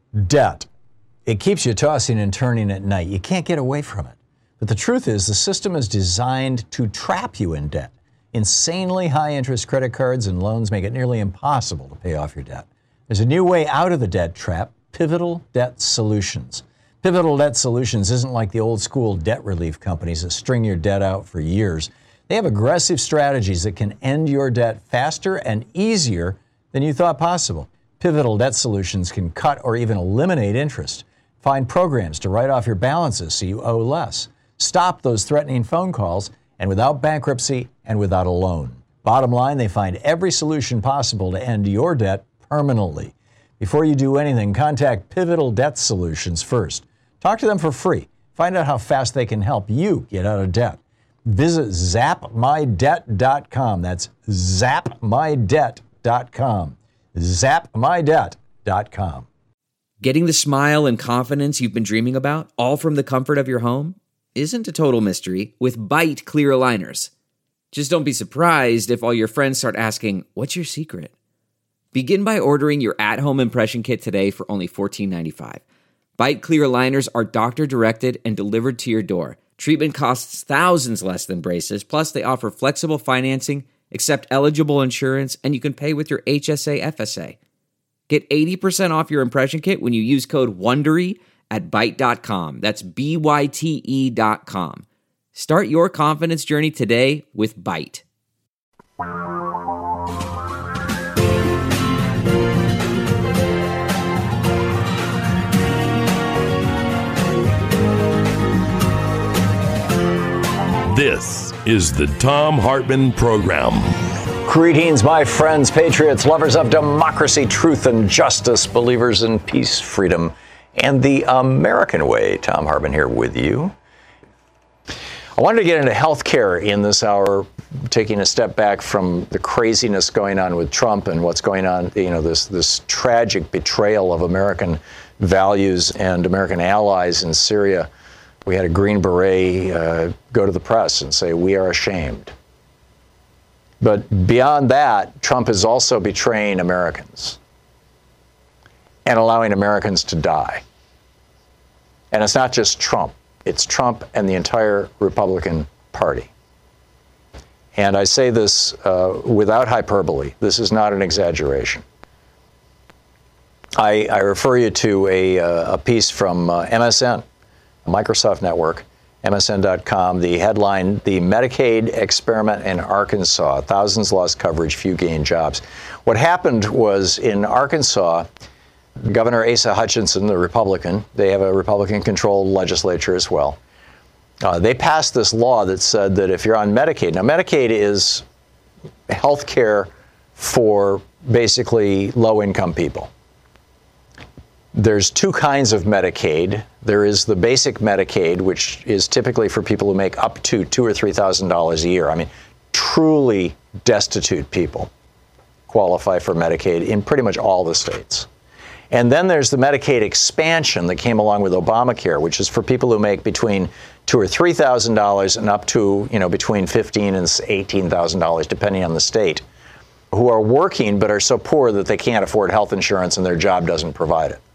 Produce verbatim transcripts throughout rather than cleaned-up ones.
Debt. It keeps you tossing and turning at night. You can't get away from it. But the truth is, the system is designed to trap you in debt. Insanely high interest credit cards and loans make it nearly impossible to pay off your debt. There's a new way out of the debt trap: Pivotal Debt Solutions. Pivotal Debt Solutions isn't like the old school debt relief companies that string your debt out for years. They have aggressive strategies that can end your debt faster and easier than you thought possible. Pivotal Debt Solutions can cut or even eliminate interest. Find programs to write off your balances so you owe less. Stop those threatening phone calls, and without bankruptcy and without a loan. Bottom line, they find every solution possible to end your debt permanently. Before you do anything, contact Pivotal Debt Solutions first. Talk to them for free. Find out how fast they can help you get out of debt. Visit zap my debt dot com. That's zap my debt dot com. zap my debt dot com. Getting the smile and confidence you've been dreaming about, all from the comfort of your home, isn't a total mystery with Byte clear aligners. Just don't be surprised if all your friends start asking, "What's your secret?" Begin by ordering your at-home impression kit today for only fourteen ninety-five. Byte clear aligners are doctor-directed and delivered to your door. Treatment costs thousands less than braces, plus they offer flexible financing, accept eligible insurance, and you can pay with your H S A F S A. Get eighty percent off your impression kit when you use code WONDERY at byte dot com. That's B Y T E dot com. Start your confidence journey today with Byte. This is the Thom Hartmann Program. Greetings, my friends, patriots, lovers of democracy, truth, and justice, believers in peace, freedom, and the American way. Thom Hartmann here with you. I wanted to get into healthcare in this hour, taking a step back from the craziness going on with Trump and what's going on, you know, this this tragic betrayal of American values and American allies in Syria. We had a Green Beret uh, go to the press and say, "We are ashamed." But beyond that, Trump is also betraying Americans and allowing Americans to die. And it's not just Trump. It's Trump and the entire Republican Party. And I say this uh, without hyperbole. This is not an exaggeration. I, I refer you to a, a piece from uh, M S N, Microsoft Network, M S N dot com, the headline, "The Medicaid Experiment in Arkansas. Thousands lost coverage, few gained jobs." What happened was in Arkansas, Governor Asa Hutchinson, the Republican, they have a Republican-controlled legislature as well. Uh, they passed this law that said that if you're on Medicaid, now Medicaid is health care for basically low-income people. There's two kinds of Medicaid. There is the basic Medicaid, which is typically for people who make up to two or three thousand dollars a year. I mean, truly destitute people qualify for Medicaid in pretty much all the states. And then there's the Medicaid expansion that came along with Obamacare, which is for people who make between two or three thousand dollars and up to, you know, between fifteen and eighteen thousand dollars, depending on the state, who are working but are so poor that they can't afford health insurance and their job doesn't provide it.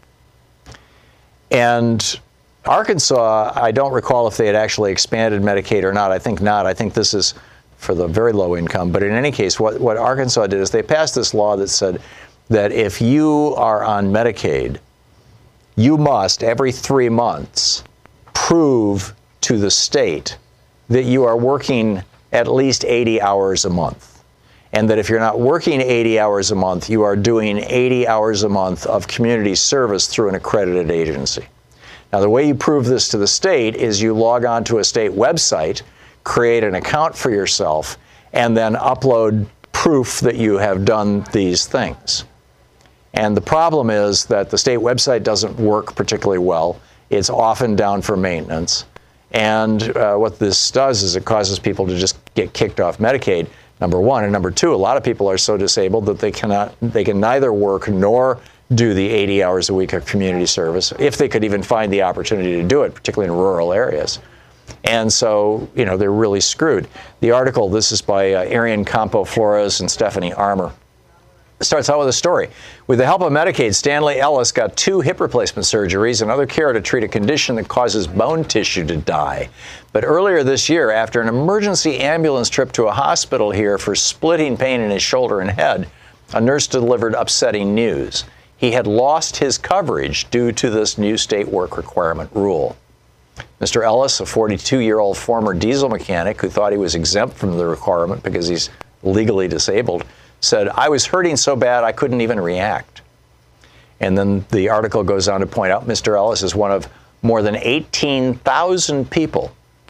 And Arkansas, I don't recall if they had actually expanded Medicaid or not. I think not. I think this is for the very low income. But in any case, what, what Arkansas did is they passed this law that said that if you are on Medicaid, you must, every three months, prove to the state that you are working at least eighty hours a month. And that if you're not working eighty hours a month, you are doing eighty hours a month of community service through an accredited agency. Now, the way you prove this to the state is you log on to a state website, create an account for yourself, and then upload proof that you have done these things. And the problem is that the state website doesn't work particularly well. It's often down for maintenance. And uh, what this does is it causes people to just get kicked off Medicaid, number one. And number two, a lot of people are so disabled that they cannot, they can neither work nor do the eighty hours a week of community service, if they could even find the opportunity to do it, particularly in rural areas. And so, you know, they're really screwed. The article, this is by uh, Arian Campo Flores and Stephanie Armour. starts out with a story. With the help of Medicaid, Stanley Ellis got two hip replacement surgeries and other care to treat a condition that causes bone tissue to die. But earlier this year, after an emergency ambulance trip to a hospital here for splitting pain in his shoulder and head, a nurse delivered upsetting news. He had lost his coverage due to this new state work requirement rule. Mister Ellis, a forty-two-year-old former diesel mechanic who thought he was exempt from the requirement because he's legally disabled, said, "I was hurting so bad I couldn't even react." And then the article goes on to point out Mister Ellis is one of more than eighteen thousand people.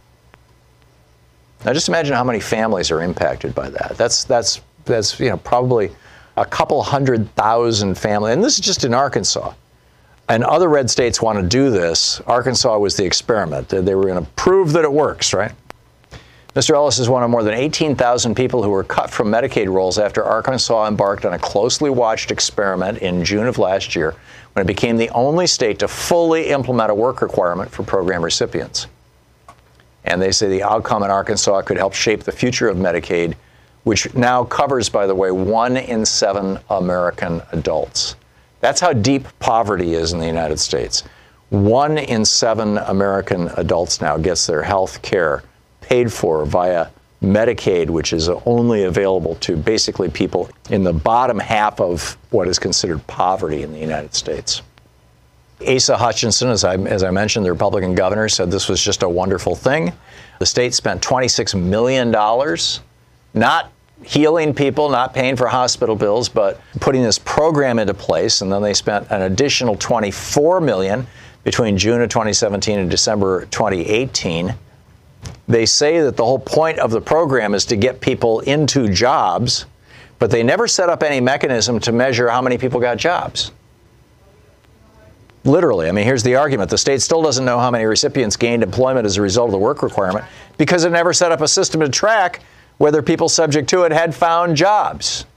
Now just imagine how many families are impacted by that. That's, that's, that's you know, probably a couple hundred thousand families. And this is just in Arkansas. And other red states want to do this. Arkansas was the experiment. They were going to prove that it works, right? Mister Ellis is one of more than eighteen thousand people who were cut from Medicaid rolls after Arkansas embarked on a closely watched experiment in June of last year when it became the only state to fully implement a work requirement for program recipients. And they say the outcome in Arkansas could help shape the future of Medicaid, which now covers, by the way, one in seven American adults. That's how deep poverty is in the United States. One in seven American adults now gets their health care paid for via Medicaid, which is only available to basically people in the bottom half of what is considered poverty in the United States. Asa Hutchinson, as I, as I mentioned, the Republican governor, said this was just a wonderful thing. The state spent twenty-six million dollars not healing people, not paying for hospital bills, but putting this program into place. And then they spent an additional twenty-four million dollars between June of twenty seventeen and December twenty eighteen. They say that the whole point of the program is to get people into jobs, but they never set up any mechanism to measure how many people got jobs. Literally, I mean, here's the argument. The state still doesn't know how many recipients gained employment as a result of the work requirement because it never set up a system to track whether people subject to it had found jobs.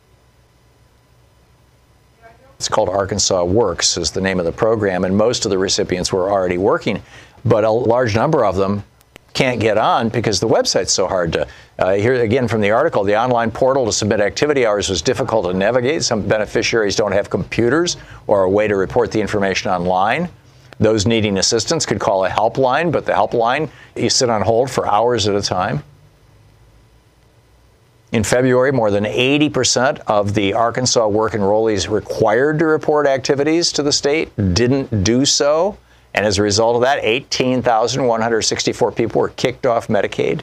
It's called Arkansas Works is the name of the program, and most of the recipients were already working, but a large number of them can't get on because the website's so hard to, uh, here again from the article, the online portal to submit activity hours was difficult to navigate. Some beneficiaries don't have computers or a way to report the information online. Those needing assistance could call a helpline, but the helpline, you sit on hold for hours at a time. In February, more than eighty percent of the Arkansas work enrollees required to report activities to the state didn't do so. And as a result of that, eighteen thousand one hundred sixty-four people were kicked off Medicaid.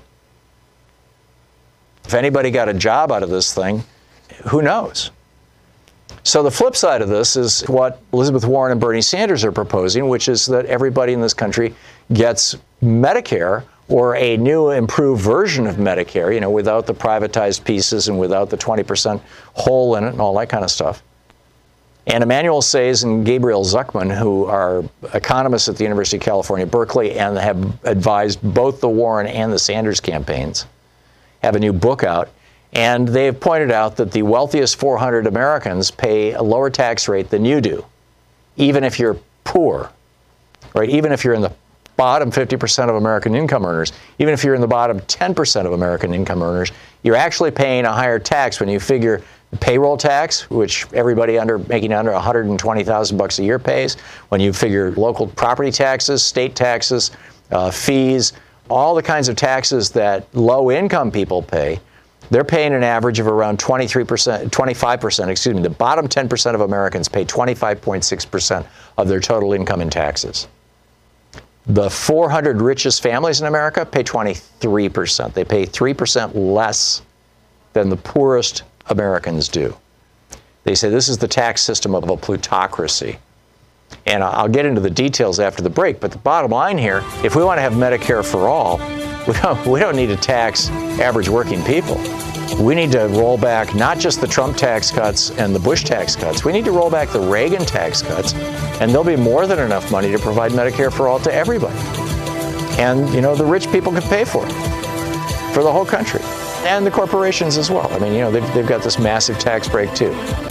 If anybody got a job out of this thing, who knows? So the flip side of this is what Elizabeth Warren and Bernie Sanders are proposing, which is that everybody in this country gets Medicare or a new improved version of Medicare, you know, without the privatized pieces and without the twenty percent hole in it and all that kind of stuff. And Emmanuel Says and Gabriel Zuckman, who are economists at the University of California, Berkeley, and have advised both the Warren and the Sanders campaigns, have a new book out. And they have pointed out that the wealthiest four hundred Americans pay a lower tax rate than you do, even if you're poor, right? Even if you're in the bottom fifty percent of American income earners, even if you're in the bottom ten percent of American income earners, you're actually paying a higher tax when you figure payroll tax, which everybody under making under one hundred twenty thousand bucks a year pays. When you figure local property taxes, state taxes, uh, fees, all the kinds of taxes that low-income people pay, they're paying an average of around twenty-three percent, twenty-five percent, excuse me. The bottom ten percent of Americans pay twenty-five point six percent of their total income in taxes. The four hundred richest families in America pay twenty-three percent. They pay three percent less than the poorest Americans do. They say this is the tax system of a plutocracy. And I'll get into the details after the break, but the bottom line here, if we want to have Medicare for all, we don't, we don't need to tax average working people. We need to roll back not just the Trump tax cuts and the Bush tax cuts. We need to roll back the Reagan tax cuts, and there'll be more than enough money to provide Medicare for all to everybody. And, you know, the rich people can pay for it, for the whole country. And the corporations as well. I mean, you know, they've, they've got this massive tax break, too.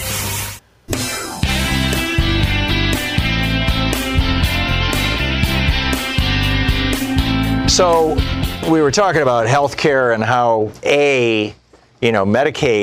So we were talking about health care and how, A, you know, Medicaid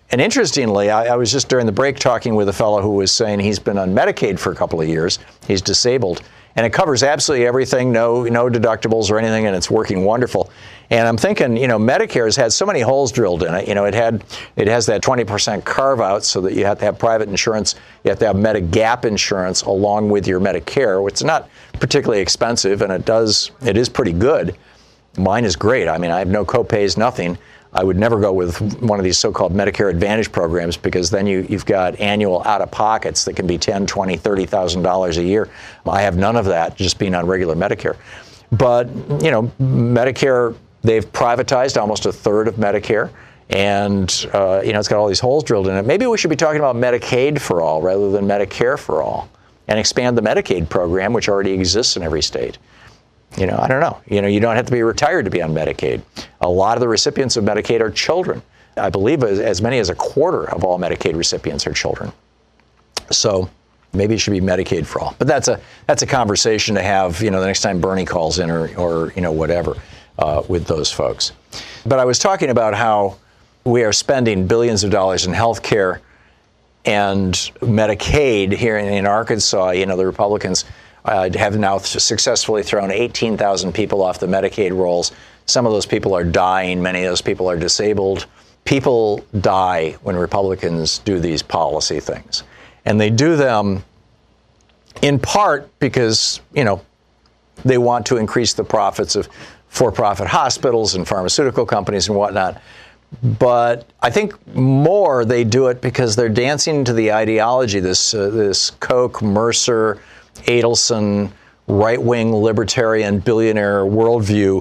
And interestingly, I, I was just during the break talking with a fellow who was saying he's been on Medicaid for a couple of years. He's disabled. And it covers absolutely everything, no no deductibles or anything, and it's working wonderful. And I'm thinking, you know, Medicare has had so many holes drilled in it. You know, it had it has that twenty percent carve out so that you have to have private insurance, you have to have Medigap insurance along with your Medicare, which is not particularly expensive, and it does it is pretty good. Mine is great. I mean, I have no copays, nothing. I would never go with one of these so-called Medicare Advantage programs because then you, you've got annual out-of-pockets that can be ten, twenty, thirty thousand dollars a year. I have none of that, just being on regular Medicare. But, you know, Medicare, they've privatized almost a third of Medicare, and, uh, you know, it's got all these holes drilled in it. Maybe we should be talking about Medicaid for all rather than Medicare for all, and expand the Medicaid program, which already exists in every state. You know, I don't know. You know, you don't have to be retired to be on Medicaid. A lot of the recipients of Medicaid are children. I believe as, as many as a quarter of all Medicaid recipients are children. So maybe it should be Medicaid for all. But that's a that's a conversation to have, you know, the next time Bernie calls in or, or you know, whatever uh, with those folks. But I was talking about how we are spending billions of dollars in health care and Medicaid here in, in Arkansas. You know, the Republicans Uh, have now successfully thrown eighteen thousand people off the Medicaid rolls. Some of those people are dying. Many of those people are disabled. People die when Republicans do these policy things. And they do them in part because, you know, they want to increase the profits of for-profit hospitals and pharmaceutical companies and whatnot. But I think more they do it because they're dancing to the ideology, this uh, this Koch, Mercer, Adelson, right-wing libertarian billionaire worldview,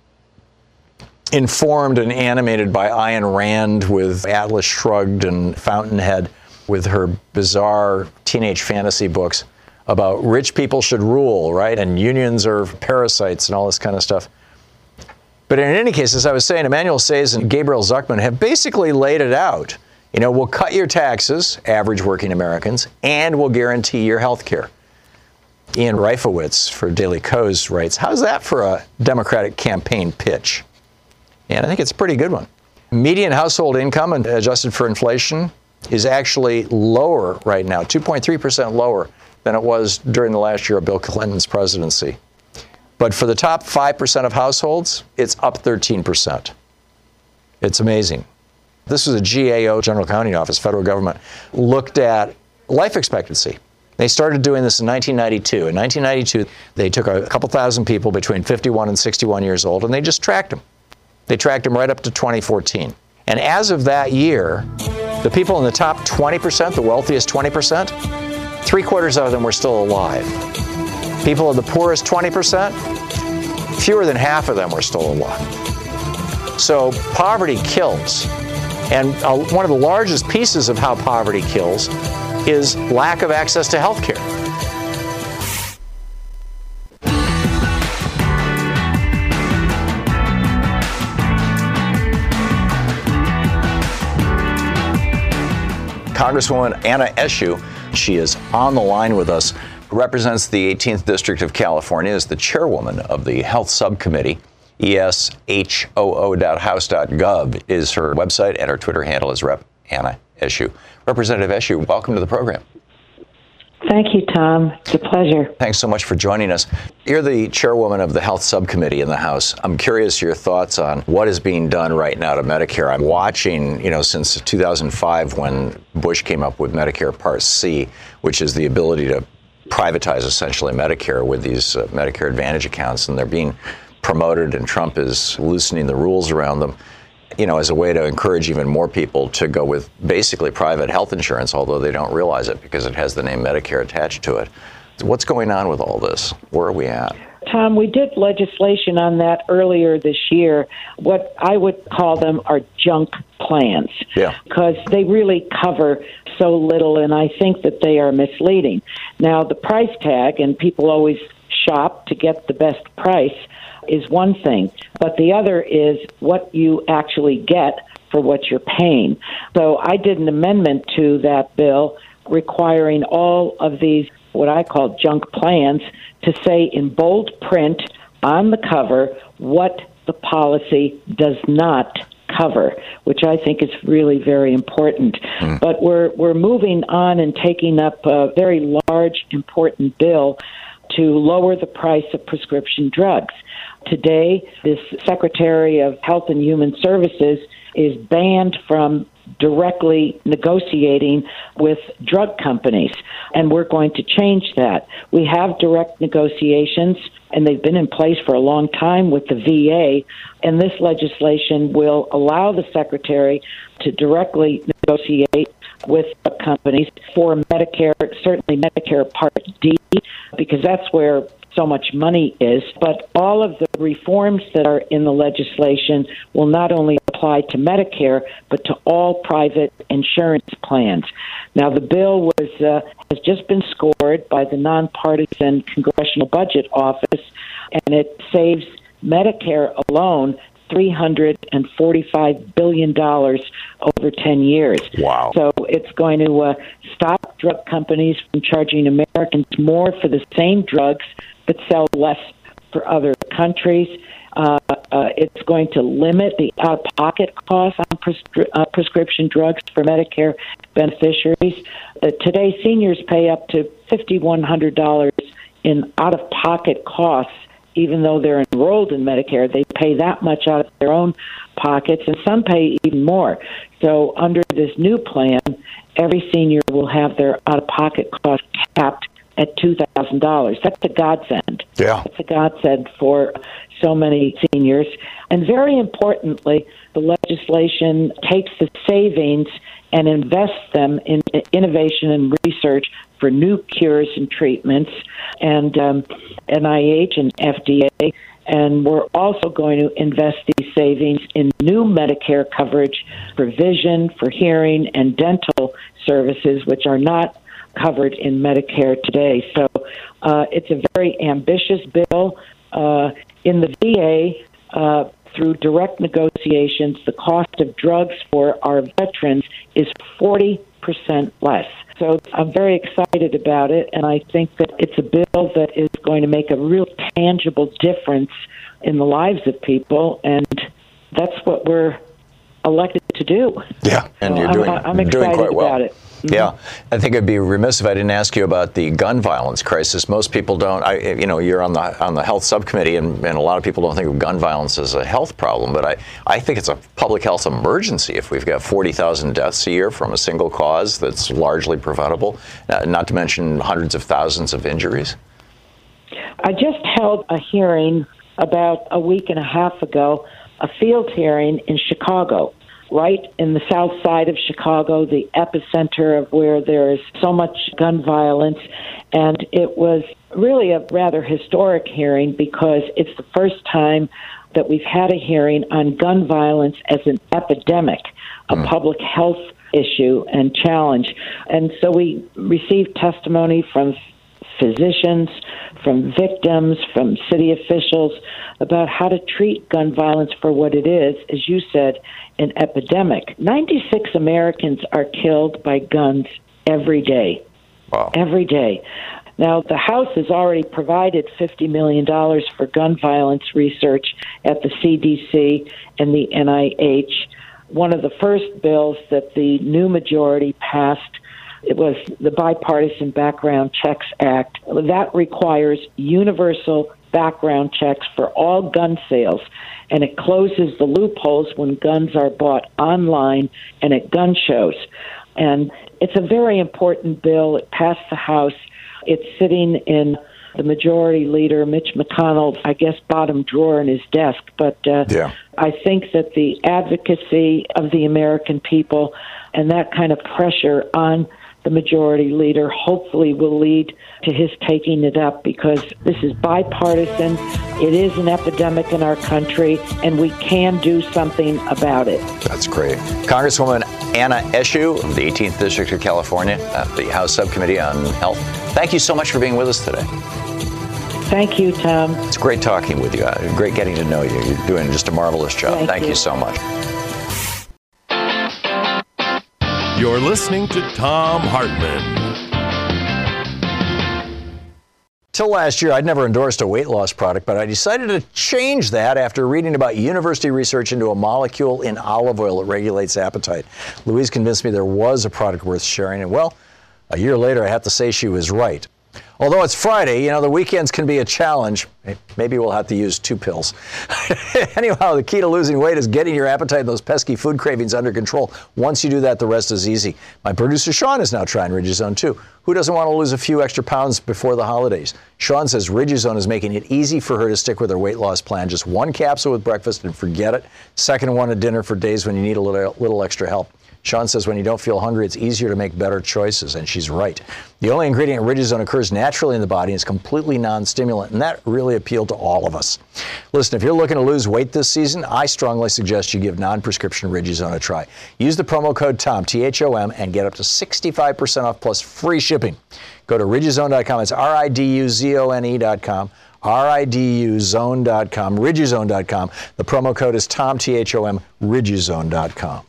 informed and animated by Ayn Rand with Atlas Shrugged and Fountainhead with her bizarre teenage fantasy books about rich people should rule, right? And unions are parasites and all this kind of stuff. But in any case, as I was saying, Emmanuel Saez and Gabriel Zucman have basically laid it out. You know, we'll cut your taxes, average working Americans, and we'll guarantee your health care. Ian Reifowitz for Daily Kos writes, how's that for a Democratic campaign pitch? And I think it's a pretty good one. Median household income, adjusted for inflation, is actually lower right now, two point three percent lower than it was during the last year of Bill Clinton's presidency. But for the top five percent of households, it's up thirteen percent. It's amazing. This was a G A O, General Accounting Office, federal government, looked at life expectancy. They started doing this in nineteen ninety-two. In nineteen ninety-two, they took a couple thousand people between fifty-one and sixty-one years old, and they just tracked them. They tracked them right up to twenty fourteen. And as of that year, the people in the top twenty percent, the wealthiest twenty percent, three quarters of them were still alive. People of the poorest twenty percent, fewer than half of them were still alive. So poverty kills. And uh, one of the largest pieces of how poverty kills is lack of access to health care. Congresswoman Anna Eshoo, she is on the line with us, represents the eighteenth District of California, is the chairwoman of the Health Subcommittee. E S H O O dot house dot gov is her website, and her Twitter handle is Rep Anna Eshoo. Representative Eshoo, welcome to the program. Thank you, Tom. It's a pleasure. Thanks so much for joining us. You're the chairwoman of the Health Subcommittee in the House. I'm curious your thoughts on what is being done right now to Medicare. I'm watching, you know, since two thousand five when Bush came up with Medicare Part C, which is the ability to privatize essentially Medicare with these uh, Medicare Advantage accounts, and they're being promoted, and Trump is loosening the rules around them, you know, as a way to encourage even more people to go with basically private health insurance, although they don't realize it because it has the name Medicare attached to it. So what's going on with all this? Where are we at? Tom, we did legislation on that earlier this year. What I would call them are junk plans. Yeah. Because they really cover so little, and I think that they are misleading. Now, the price tag, and people always shop to get the best price, is one thing, but the other is what you actually get for what you're paying. So I did an amendment to that bill requiring all of these, what I call junk plans, to say in bold print on the cover what the policy does not cover, which I think is really very important. Mm. But we're we're moving on and taking up a very large, important bill to lower the price of prescription drugs. Today, this Secretary of Health and Human Services is banned from directly negotiating with drug companies, and we're going to change that. We have direct negotiations, and they've been in place for a long time with the V A, and this legislation will allow the Secretary to directly negotiate with companies for Medicare, certainly Medicare Part D, because that's where so much money is. But all of the reforms that are in the legislation will not only apply to Medicare, but to all private insurance plans. Now, the bill was uh, has just been scored by the Nonpartisan Congressional Budget Office, and it saves Medicare alone three hundred forty-five billion dollars over ten years. Wow. So it's going to uh, stop drug companies from charging Americans more for the same drugs but sell less for other countries. Uh, uh, it's going to limit the out-of-pocket costs on prescri- uh, prescription drugs for Medicare beneficiaries. Uh, today, seniors pay up to five thousand one hundred dollars in out-of-pocket costs. Even though they're enrolled in Medicare, they pay that much out of their own pockets, and some pay even more. So under this new plan, every senior will have their out-of-pocket costs capped at two thousand dollars. That's a godsend. Yeah. That's a godsend for so many seniors. And very importantly, the legislation takes the savings and invests them in innovation and research for new cures and treatments, and um, N I H and F D A. And we're also going to invest these savings in new Medicare coverage for vision, for hearing, and dental services, which are not covered in Medicare today. So uh, it's a very ambitious bill. Uh, in the V A, uh, through direct negotiations, the cost of drugs for our veterans is forty percent less. So I'm very excited about it, and I think that it's a bill that is going to make a real tangible difference in the lives of people, and that's what we're elected to do. Yeah, and so you're I'm, doing, I'm doing excited quite well. about it. Mm-hmm. Yeah, I think it'd be remiss if I didn't ask you about the gun violence crisis. Most people don't. I, you know, you're on the on the health subcommittee, and, and a lot of people don't think of gun violence as a health problem. But I, I think it's a public health emergency if we've got forty thousand deaths a year from a single cause that's largely preventable. Uh, not to mention hundreds of thousands of injuries. I just held a hearing about a week and a half ago, a field hearing in Chicago, right in the south side of Chicago, the epicenter of where there is so much gun violence. And it was really a rather historic hearing because it's the first time that we've had a hearing on gun violence as an epidemic, a mm. public health issue and challenge. And so we received testimony from physicians, from victims, from city officials about how to treat gun violence for what it is, as you said, an epidemic. ninety-six Americans are killed by guns every day. Wow. Every day. Now, the House has already provided fifty million dollars for gun violence research at the C D C and the N I H. One of the first bills that the new majority passed, it was the Bipartisan Background Checks Act. That requires universal background checks for all gun sales, and it closes the loopholes when guns are bought online and at gun shows. And it's a very important bill. It passed the House. It's sitting in the Majority Leader, Mitch McConnell's, I guess, bottom drawer in his desk. But uh, yeah. I think that the advocacy of the American people and that kind of pressure on the Majority Leader hopefully will lead to his taking it up, because this is bipartisan. It is an epidemic in our country, and we can do something about it. That's great. Congresswoman Anna Eshoo of the eighteenth District of California, at the House Subcommittee on Health. Thank you so much for being with us today. Thank you, Tom. It's great talking with you. Great getting to know you. You're doing just a marvelous job. Thank, Thank you. you so much. You're listening to Thom Hartmann. Till last year, I'd never endorsed a weight loss product, but I decided to change that after reading about university research into a molecule in olive oil that regulates appetite. Louise convinced me there was a product worth sharing, and well, a year later, I have to say she was right. Although it's Friday, you know, the weekends can be a challenge. Maybe we'll have to use two pills. Anyhow, the key to losing weight is getting your appetite and those pesky food cravings under control. Once you do that, the rest is easy. My producer, Sean, is now trying Riduzone, too. Who doesn't want to lose a few extra pounds before the holidays? Sean says Riduzone is making it easy for her to stick with her weight loss plan. Just one capsule with breakfast and forget it. Second one at dinner for days when you need a little, little extra help. Sean says when you don't feel hungry, it's easier to make better choices, and she's right. The only ingredient in Riduzone occurs naturally in the body and is completely non-stimulant, and that really appealed to all of us. Listen, if you're looking to lose weight this season, I strongly suggest you give non-prescription Riduzone a try. Use the promo code TOM, T H O M, and get up to sixty-five percent off plus free shipping. Go to Riduzone dot com. It's R I D U Z O N E dot com. R I D U zone dot com, Riduzone dot com. The promo code is TOM, T H O M, Riduzone dot com.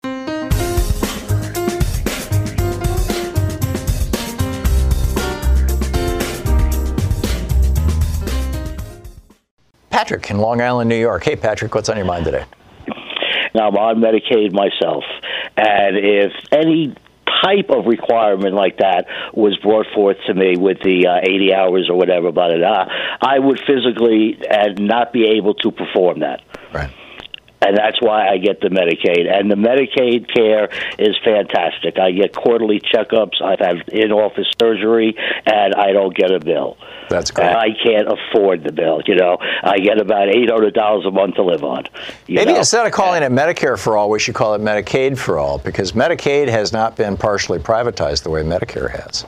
Patrick in Long Island, New York. Hey, Patrick, what's on your mind today? Now, I'm on Medicaid myself, and if any type of requirement like that was brought forth to me with the uh, eighty hours or whatever, blah, blah, blah, I would physically and not be able to perform that. Right. And that's why I get the Medicaid. And the Medicaid care is fantastic. I get quarterly checkups. I've had in-office surgery, and I don't get a bill. That's great. And I can't afford the bill, you know. I get about eight hundred dollars a month to live on. Maybe know? instead of calling it Medicare for all, we should call it Medicaid for all, because Medicaid has not been partially privatized the way Medicare has.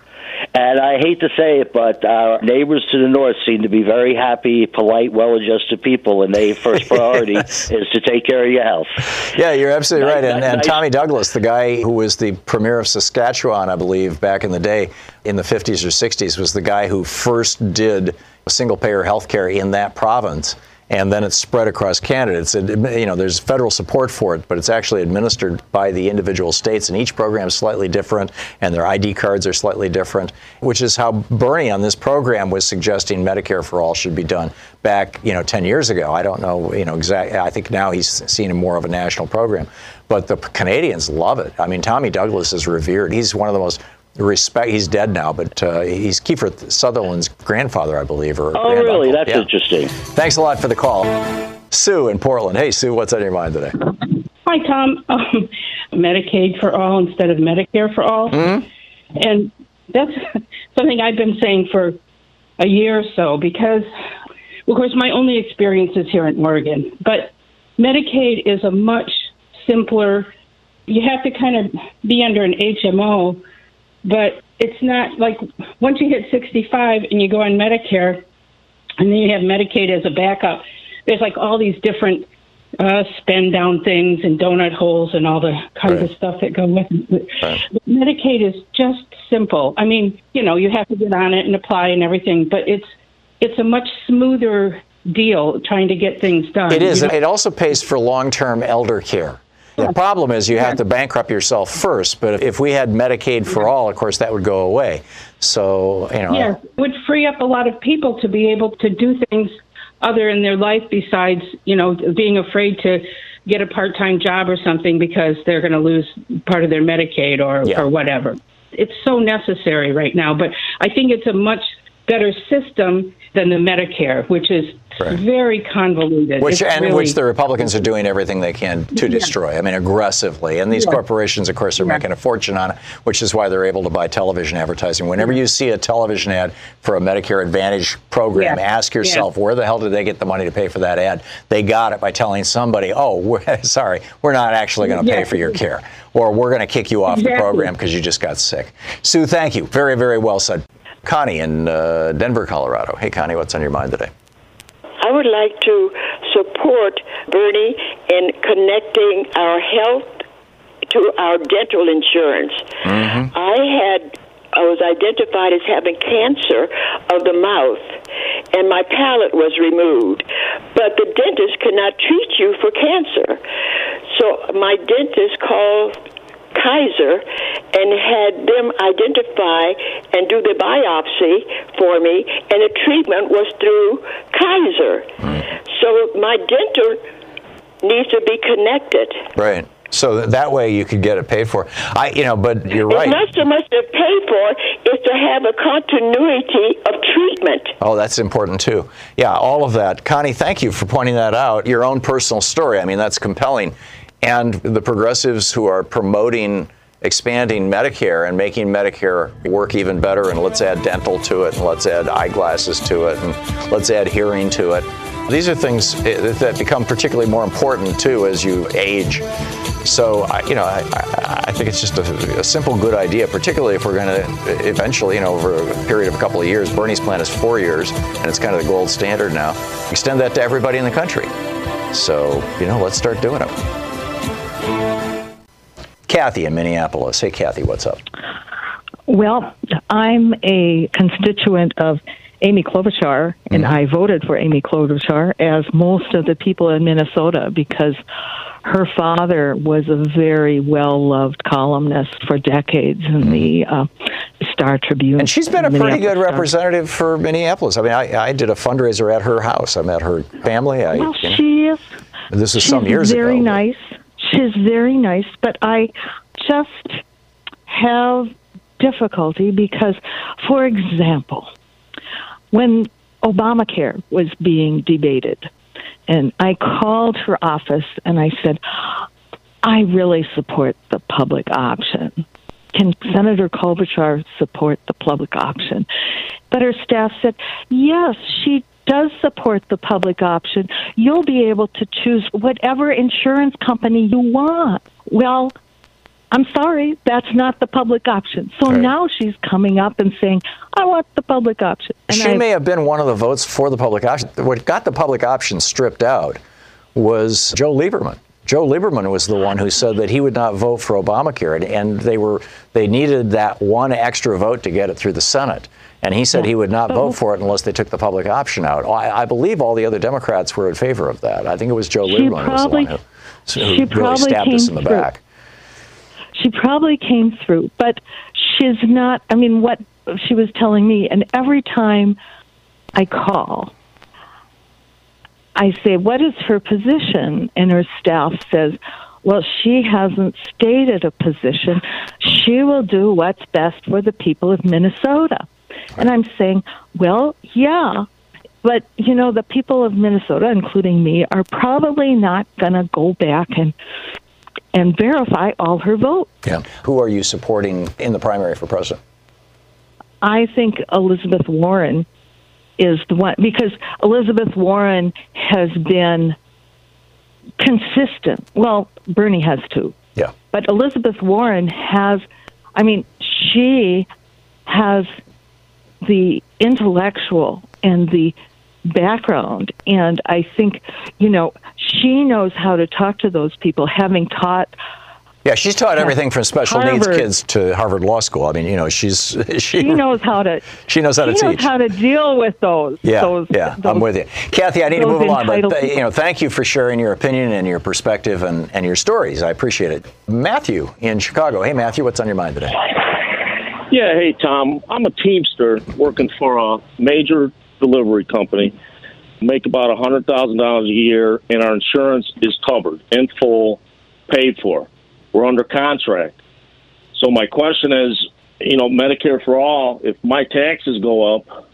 And I hate to say it, but our neighbors to the north seem to be very happy, polite, well-adjusted people, and their first priority yes. is to take care of your health. Yeah, you're absolutely nice, right. And, nice, and nice. Tommy Douglas, the guy who was the premier of Saskatchewan, I believe, back in the day, in the fifties or sixties, was the guy who first did single-payer health care in that province. And then it's spread across Canada. It's, you know, there's federal support for it, but it's actually administered by the individual states, and each program is slightly different, and their I D cards are slightly different, which is how Bernie on this program was suggesting Medicare for all should be done back, you know, ten years ago. I don't know, you know, exactly. I think now he's seen more of a national program, but the Canadians love it. I mean, Tommy Douglas is revered. He's one of the most respect. He's dead now, but uh, he's Kiefer Sutherland's grandfather, I believe. Or oh, really? That's yeah. interesting. Thanks a lot for the call. Sue in Portland. Hey, Sue, what's on your mind today? Hi, Tom. Um, Medicaid for all instead of Medicare for all. Mm-hmm. And that's something I've been saying for a year or so because, of course, my only experience is here in Oregon. But Medicaid is a much simpler, you have to kind of be under an H M O. But it's not like once you hit sixty-five and you go on Medicare and then you have Medicaid as a backup, there's like all these different uh, spend down things and donut holes and all the kinds right. of stuff that go with it. Right. But Medicaid is just simple. I mean, you know, you have to get on it and apply and everything, but it's it's a much smoother deal trying to get things done. It is. You know? It also pays for long-term elder care. The problem is you have to bankrupt yourself first, but if we had Medicaid for all, of course, that would go away. So, you know. Yeah, it would free up a lot of people to be able to do things other in their life besides, you know, being afraid to get a part-time job or something because they're going to lose part of their Medicaid or, yeah. or whatever. It's so necessary right now, but I think it's a much better system than the Medicare, which is right. very convoluted. Which, it's and really, which the Republicans are doing everything they can to yeah. destroy. I mean, aggressively. And these yeah. corporations, of course, are yeah. making a fortune on it, which is why they're able to buy television advertising. Whenever you see a television ad for a Medicare Advantage program, yeah. ask yourself, yeah. where the hell did they get the money to pay for that ad? They got it by telling somebody, oh, we're, sorry, we're not actually going to pay yeah. for your care. Or we're going to kick you off exactly. the program because you just got sick. Sue, thank you. Very, very well said. Connie in uh, Denver, Colorado. Hey, Connie, what's on your mind today? I would like to support Bernie in connecting our health to our dental insurance. Mm-hmm. I had, I was identified as having cancer of the mouth, and my palate was removed. But the dentist cannot treat you for cancer. So my dentist called Kaiser, and had them identify and do the biopsy for me, and the treatment was through Kaiser. Mm. So my dental needs to be connected. Right. So that way you could get it paid for. I, you know, but you're right. It's not so much to pay for, it's to have a continuity of treatment. Oh, that's important too. Yeah, all of that. Connie, thank you for pointing that out. Your own personal story. I mean, that's compelling. And the progressives who are promoting expanding Medicare and making Medicare work even better, and let's add dental to it, and let's add eyeglasses to it, and let's add hearing to it. These are things that become particularly more important, too, as you age. So, you know, I, I think it's just a, a simple, good idea, particularly if we're going to eventually, you know, over a period of a couple of years. Bernie's plan is four years, and it's kind of the gold standard now. Extend that to everybody in the country. So, you know, let's start doing it. Kathy in Minneapolis. Hey, Kathy, what's up? Well, I'm a constituent of Amy Klobuchar, and mm-hmm. I voted for Amy Klobuchar, as most of the people in Minnesota, because her father was a very well-loved columnist for decades in mm-hmm. the uh, Star Tribune. And she's been a pretty good representative for Minneapolis. I mean, I, I did a fundraiser at her house. I met her family. I, well, you know, she is. This is some years very ago. Nice. She's very nice, but I just have difficulty because, for example, when Obamacare was being debated, and I called her office and I said, I really support the public option. Can Senator Klobuchar support the public option? But her staff said, yes, she does support the public option. You'll be able to choose whatever insurance company you want. Well, I'm sorry, that's not the public option. So right. now she's coming up and saying, I want the public option. And she I, may have been one of the votes for the public option. What got the public option stripped out was Joe Lieberman. Joe Lieberman was the one who said that he would not vote for Obamacare, and, and they were they needed that one extra vote to get it through the Senate. And he said yeah. he would not vote for it unless they took the public option out. I, I believe all the other Democrats were in favor of that. I think it was Joe she Lieberman probably, who was the one who, who really stabbed us in the through. back. She probably came through, but she's not, I mean, what she was telling me, and every time I call, I say, what is her position? And her staff says, well, she hasn't stated a position. She will do what's best for the people of Minnesota. And I'm saying, well, yeah, but, you know, the people of Minnesota, including me, are probably not going to go back and and verify all her votes. Yeah. Who are you supporting in the primary for president? I think Elizabeth Warren is the one, because Elizabeth Warren has been consistent. Well, Bernie has too. Yeah. But Elizabeth Warren has, I mean, she has the intellectual and the background, and I think, you know, she knows how to talk to those people, having taught. Yeah, she's taught everything from special Harvard. needs kids to Harvard Law School. I mean, you know, she's she, she knows how to. She knows how to she teach. knows how to deal with those. Yeah, those, yeah, those, I'm with you, Kathy. I need to move along, but th- you know, thank you for sharing your opinion and your perspective and, and your stories. I appreciate it. Matthew in Chicago. Hey, Matthew, what's on your mind today? Yeah, hey Tom. I'm a Teamster working for a major delivery company. Make about a hundred thousand dollars a year, and our insurance is covered in full, paid for. We're under contract. So my question is, you know, Medicare for all, if my taxes go up,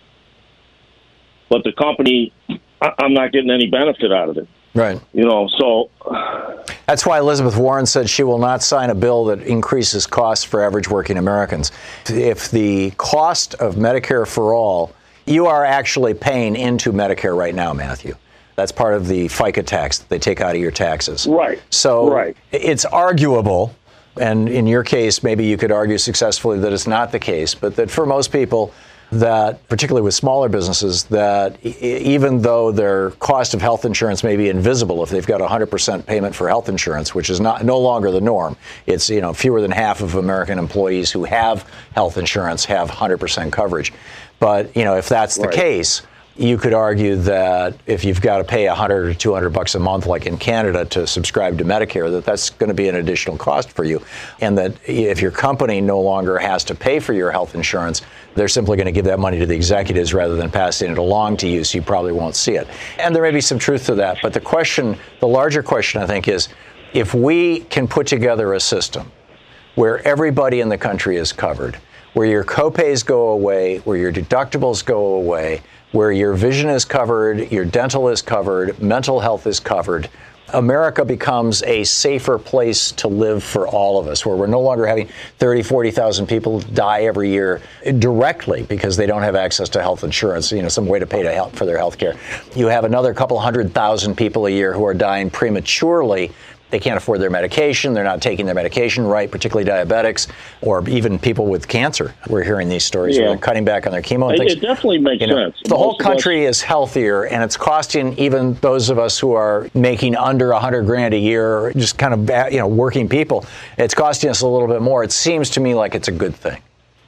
but the company, I'm not getting any benefit out of it. Right. You know, so. That's why Elizabeth Warren said she will not sign a bill that increases costs for average working Americans. If the cost of Medicare for all, you are actually paying into Medicare right now, Matthew. That's part of the FICA tax that they take out of your taxes. Right. So right. It's arguable, and in your case, maybe you could argue successfully that it's not the case, but that for most people, that particularly with smaller businesses, that e- even though their cost of health insurance may be invisible if they've got one hundred percent payment for health insurance, which is not no longer the norm. It's, you know, fewer than half of American employees who have health insurance have one hundred percent coverage. But, you know, if that's the right. case, You could argue that if you've got to pay one hundred or two hundred bucks a month, like in Canada, to subscribe to Medicare, that that's going to be an additional cost for you. And that if your company no longer has to pay for your health insurance, they're simply going to give that money to the executives rather than passing it along to you, so you probably won't see it. And there may be some truth to that. But the question, the larger question, I think, is if we can put together a system where everybody in the country is covered, where your copays go away, where your deductibles go away, where your vision is covered, your dental is covered, mental health is covered, America becomes a safer place to live for all of us, where we're no longer having thirty, forty thousand people die every year directly because they don't have access to health insurance, you know, some way to pay to help for their health care. You have another couple hundred thousand people a year who are dying prematurely. They can't afford their medication. They're not taking their medication right, particularly diabetics or even people with cancer. We're hearing these stories Yeah. where they're cutting back on their chemo and things. It definitely makes You know, sense. the whole Most of country is healthier, and it's costing even those of us who are making under a hundred grand a year, just kind of, you know, working people, it's costing us a little bit more. It seems to me like it's a good thing.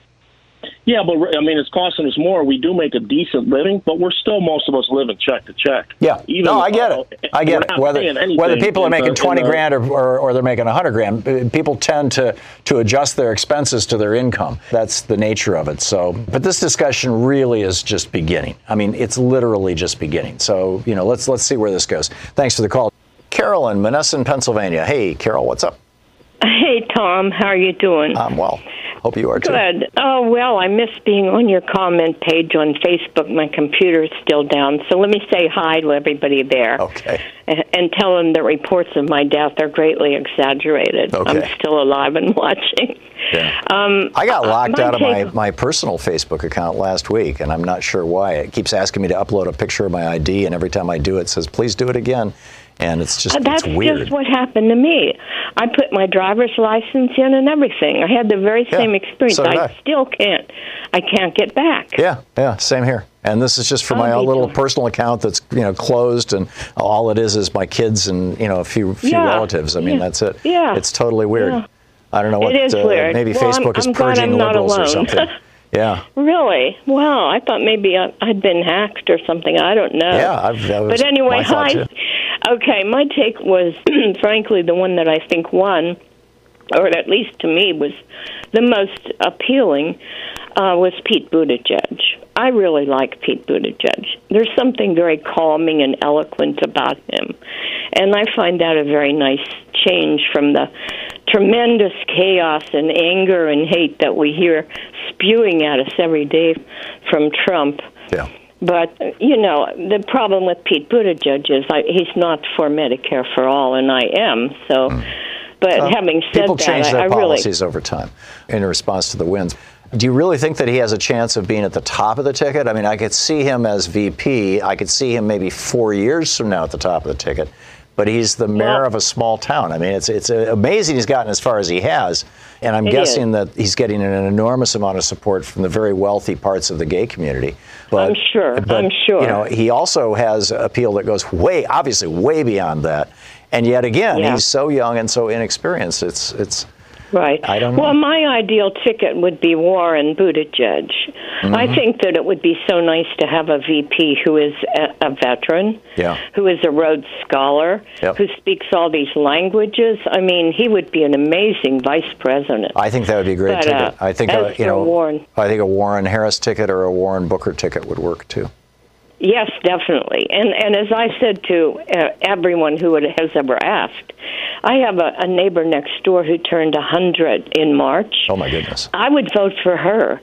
Yeah, but I mean, it's costing us more. We do make a decent living, but we're still, most of us, living check to check. Yeah. Even, no, I get uh, it. I get we're it. not Whether paying anything whether people are in making the- twenty in the- grand or, or, or they're making a hundred grand, people tend to to adjust their expenses to their income. That's the nature of it. So, but this discussion really is just beginning. I mean, it's literally just beginning. So, you know, let's let's see where this goes. Thanks for the call, Carol in Monessen, Pennsylvania. Hey, Carol, what's up? Hey, Tom. How are you doing? I'm well. Hope you are too. Good. Oh, well, I miss being on your comment page on Facebook. My computer's still down. So let me say hi to everybody there. Okay. And, and tell them the reports of my death are greatly exaggerated. Okay. I'm still alive and watching. Yeah. Um, I got locked my out of my, take- my personal Facebook account last week, and I'm not sure why. It keeps asking me to upload a picture of my I D, and every time I do it, it says, please do it again. And it's just, Uh, That's it's weird. just what happened to me. I put my driver's license in and everything. I had the very Yeah, same experience. so did I I. still can't. I can't get back. Yeah, yeah, same here. And this is just for Oh, my own me little too. personal account that's, you know, closed, and all it is is my kids and, you know, a few few Yeah, relatives. I mean, yeah, that's it. yeah, It's totally weird. yeah. I don't know what, It is uh, weird. maybe Well, I'm- Facebook is I'm glad purging I'm not liberals or alone. something. Yeah. Really? Wow. I thought maybe I- I'd been hacked or something. I don't know. Yeah, I've, that was But anyway, my thought, hi. too. Okay, my take was, frankly, the one that I think won, or at least to me was the most appealing, uh, was Pete Buttigieg. I really like Pete Buttigieg. There's something very calming and eloquent about him. And I find that a very nice change from the tremendous chaos and anger and hate that we hear spewing at us every day from Trump. Yeah. But, you know, the problem with Pete Buttigieg is I, he's not for Medicare for all, and I am. So, but Uh, having said people that, change I, their I really... policies over time in response to the winds. Do you really think that he has a chance of being at the top of the ticket? I mean, I could see him as V P. I could see him maybe four years from now at the top of the ticket. But he's the mayor Well- of a small town. I mean, it's it's amazing he's gotten as far as he has. And I'm It guessing is. that he's getting an enormous amount of support from the very wealthy parts of the gay community. But, I'm sure. but, I'm sure. You know, he also has appeal that goes way, obviously, way beyond that. And yet again, Yeah. he's so young and so inexperienced. It's it's. Right. I don't know. Well, my ideal ticket would be Warren Buttigieg. Mm-hmm. I think that it would be so nice to have a V P who is a, a veteran, Yeah. who is a Rhodes Scholar, Yep. who speaks all these languages. I mean, he would be an amazing vice president. I think that would be a great But, ticket. uh, I think as a, you for know, Warren- I think a Warren Harris ticket or a Warren Booker ticket would work too. Yes, definitely. And and as I said to uh, everyone who would, has ever asked, I have a, a neighbor next door who turned one hundred in March. Oh my goodness! I would vote for her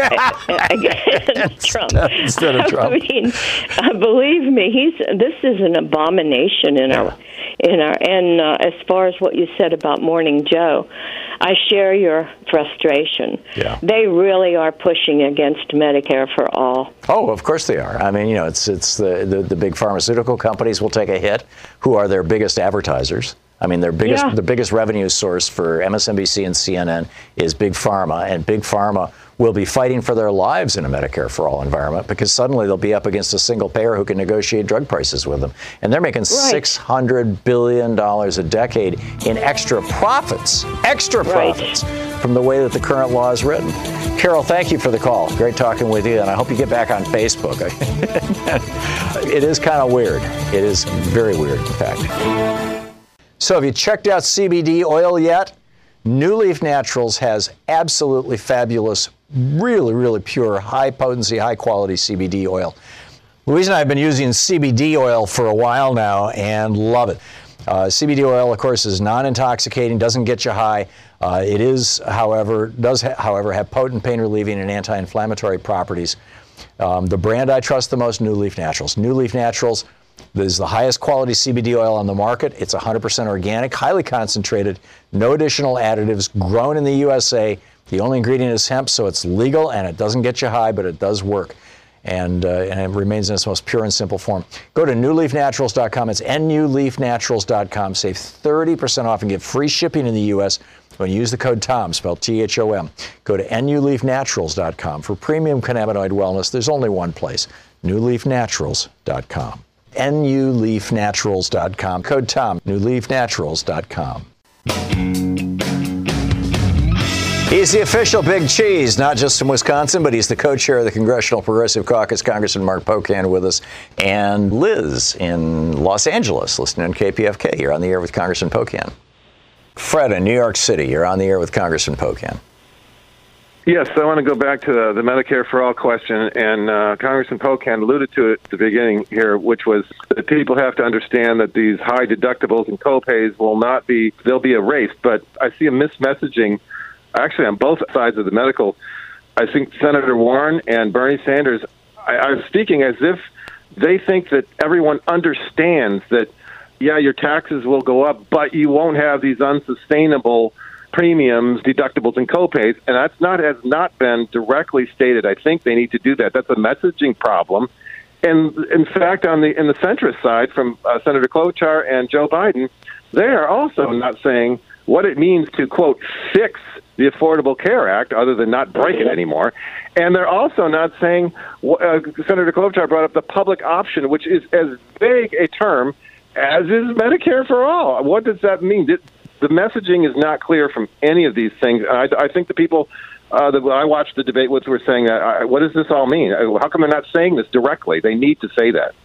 against Trump. Instead of Trump. I mean, uh, believe me, he's this is an abomination in our in our. And uh, as far as what you said about Morning Joe, I share your frustration. Yeah. They really are pushing against Medicare for all. Oh, of course they are. I mean, you know, it's it's the, the, the big pharmaceutical companies will take a hit, who are their biggest advertisers. I mean, their biggest Yeah. the biggest revenue source for M S N B C and C N N is Big Pharma, and Big Pharma will be fighting for their lives in a Medicare for all environment because suddenly they'll be up against a single payer who can negotiate drug prices with them, and they're making six hundred billion dollars a decade in extra profits, extra Right. profits from the way that the current law is written. Carol, thank you for the call. Great talking with you, and I hope you get back on Facebook. It is kind of weird. It is very weird, in fact. So have you checked out C B D oil yet? New Leaf Naturals has absolutely fabulous, really, really pure, high-potency, high-quality C B D oil. Louise and I have been using C B D oil for a while now and love it. Uh, C B D oil, of course, is non-intoxicating, doesn't get you high. Uh, it is, however, does ha- however have potent pain-relieving and anti-inflammatory properties. Um, the brand I trust the most, New Leaf Naturals. New Leaf Naturals is the highest quality C B D oil on the market. It's one hundred percent organic, highly concentrated, no additional additives, grown in the U S A. The only ingredient is hemp, so it's legal and it doesn't get you high, but it does work. And, uh, and it remains in its most pure and simple form. Go to new leaf naturals dot com. It's N U leaf naturals dot com. Save thirty percent off and get free shipping in the U S when you use the code TOM, spelled T H O M. Go to N U leaf naturals dot com. For premium cannabinoid wellness, there's only one place, new leaf naturals dot com. N U leaf naturals dot com. Code TOM, new leaf naturals dot com. He's the official Big Cheese, not just from Wisconsin, but he's the co-chair of the Congressional Progressive Caucus, Congressman Mark Pocan with us, and Liz in Los Angeles, listening on K P F K. You're on the air with Congressman Pocan. Fred in New York City, you're on the air with Congressman Pocan. Yes, I want to go back to the, the Medicare for All question, and uh, Congressman Pocan alluded to it at the beginning here, which was that people have to understand that these high deductibles and copays will not be, they'll be erased, but I see a mismessaging actually on both sides of the medical. I think Senator Warren and Bernie Sanders I, are speaking as if they think that everyone understands that, yeah, your taxes will go up, but you won't have these unsustainable premiums, deductibles, and copays, and that's not has not been directly stated. I think they need to do that. That's a messaging problem. And in fact, on the in the centrist side, from uh, Senator Klobuchar and Joe Biden, they are also not saying what it means to, quote, fix the Affordable Care Act, other than not break it anymore. And they're also not saying, uh, Senator Klobuchar brought up the public option, which is as vague a term as is Medicare for All. What does that mean? The messaging is not clear from any of these things. I, I think the people uh, that I watched the debate with were saying, that, what does this all mean? How come they're not saying this directly? They need to say that.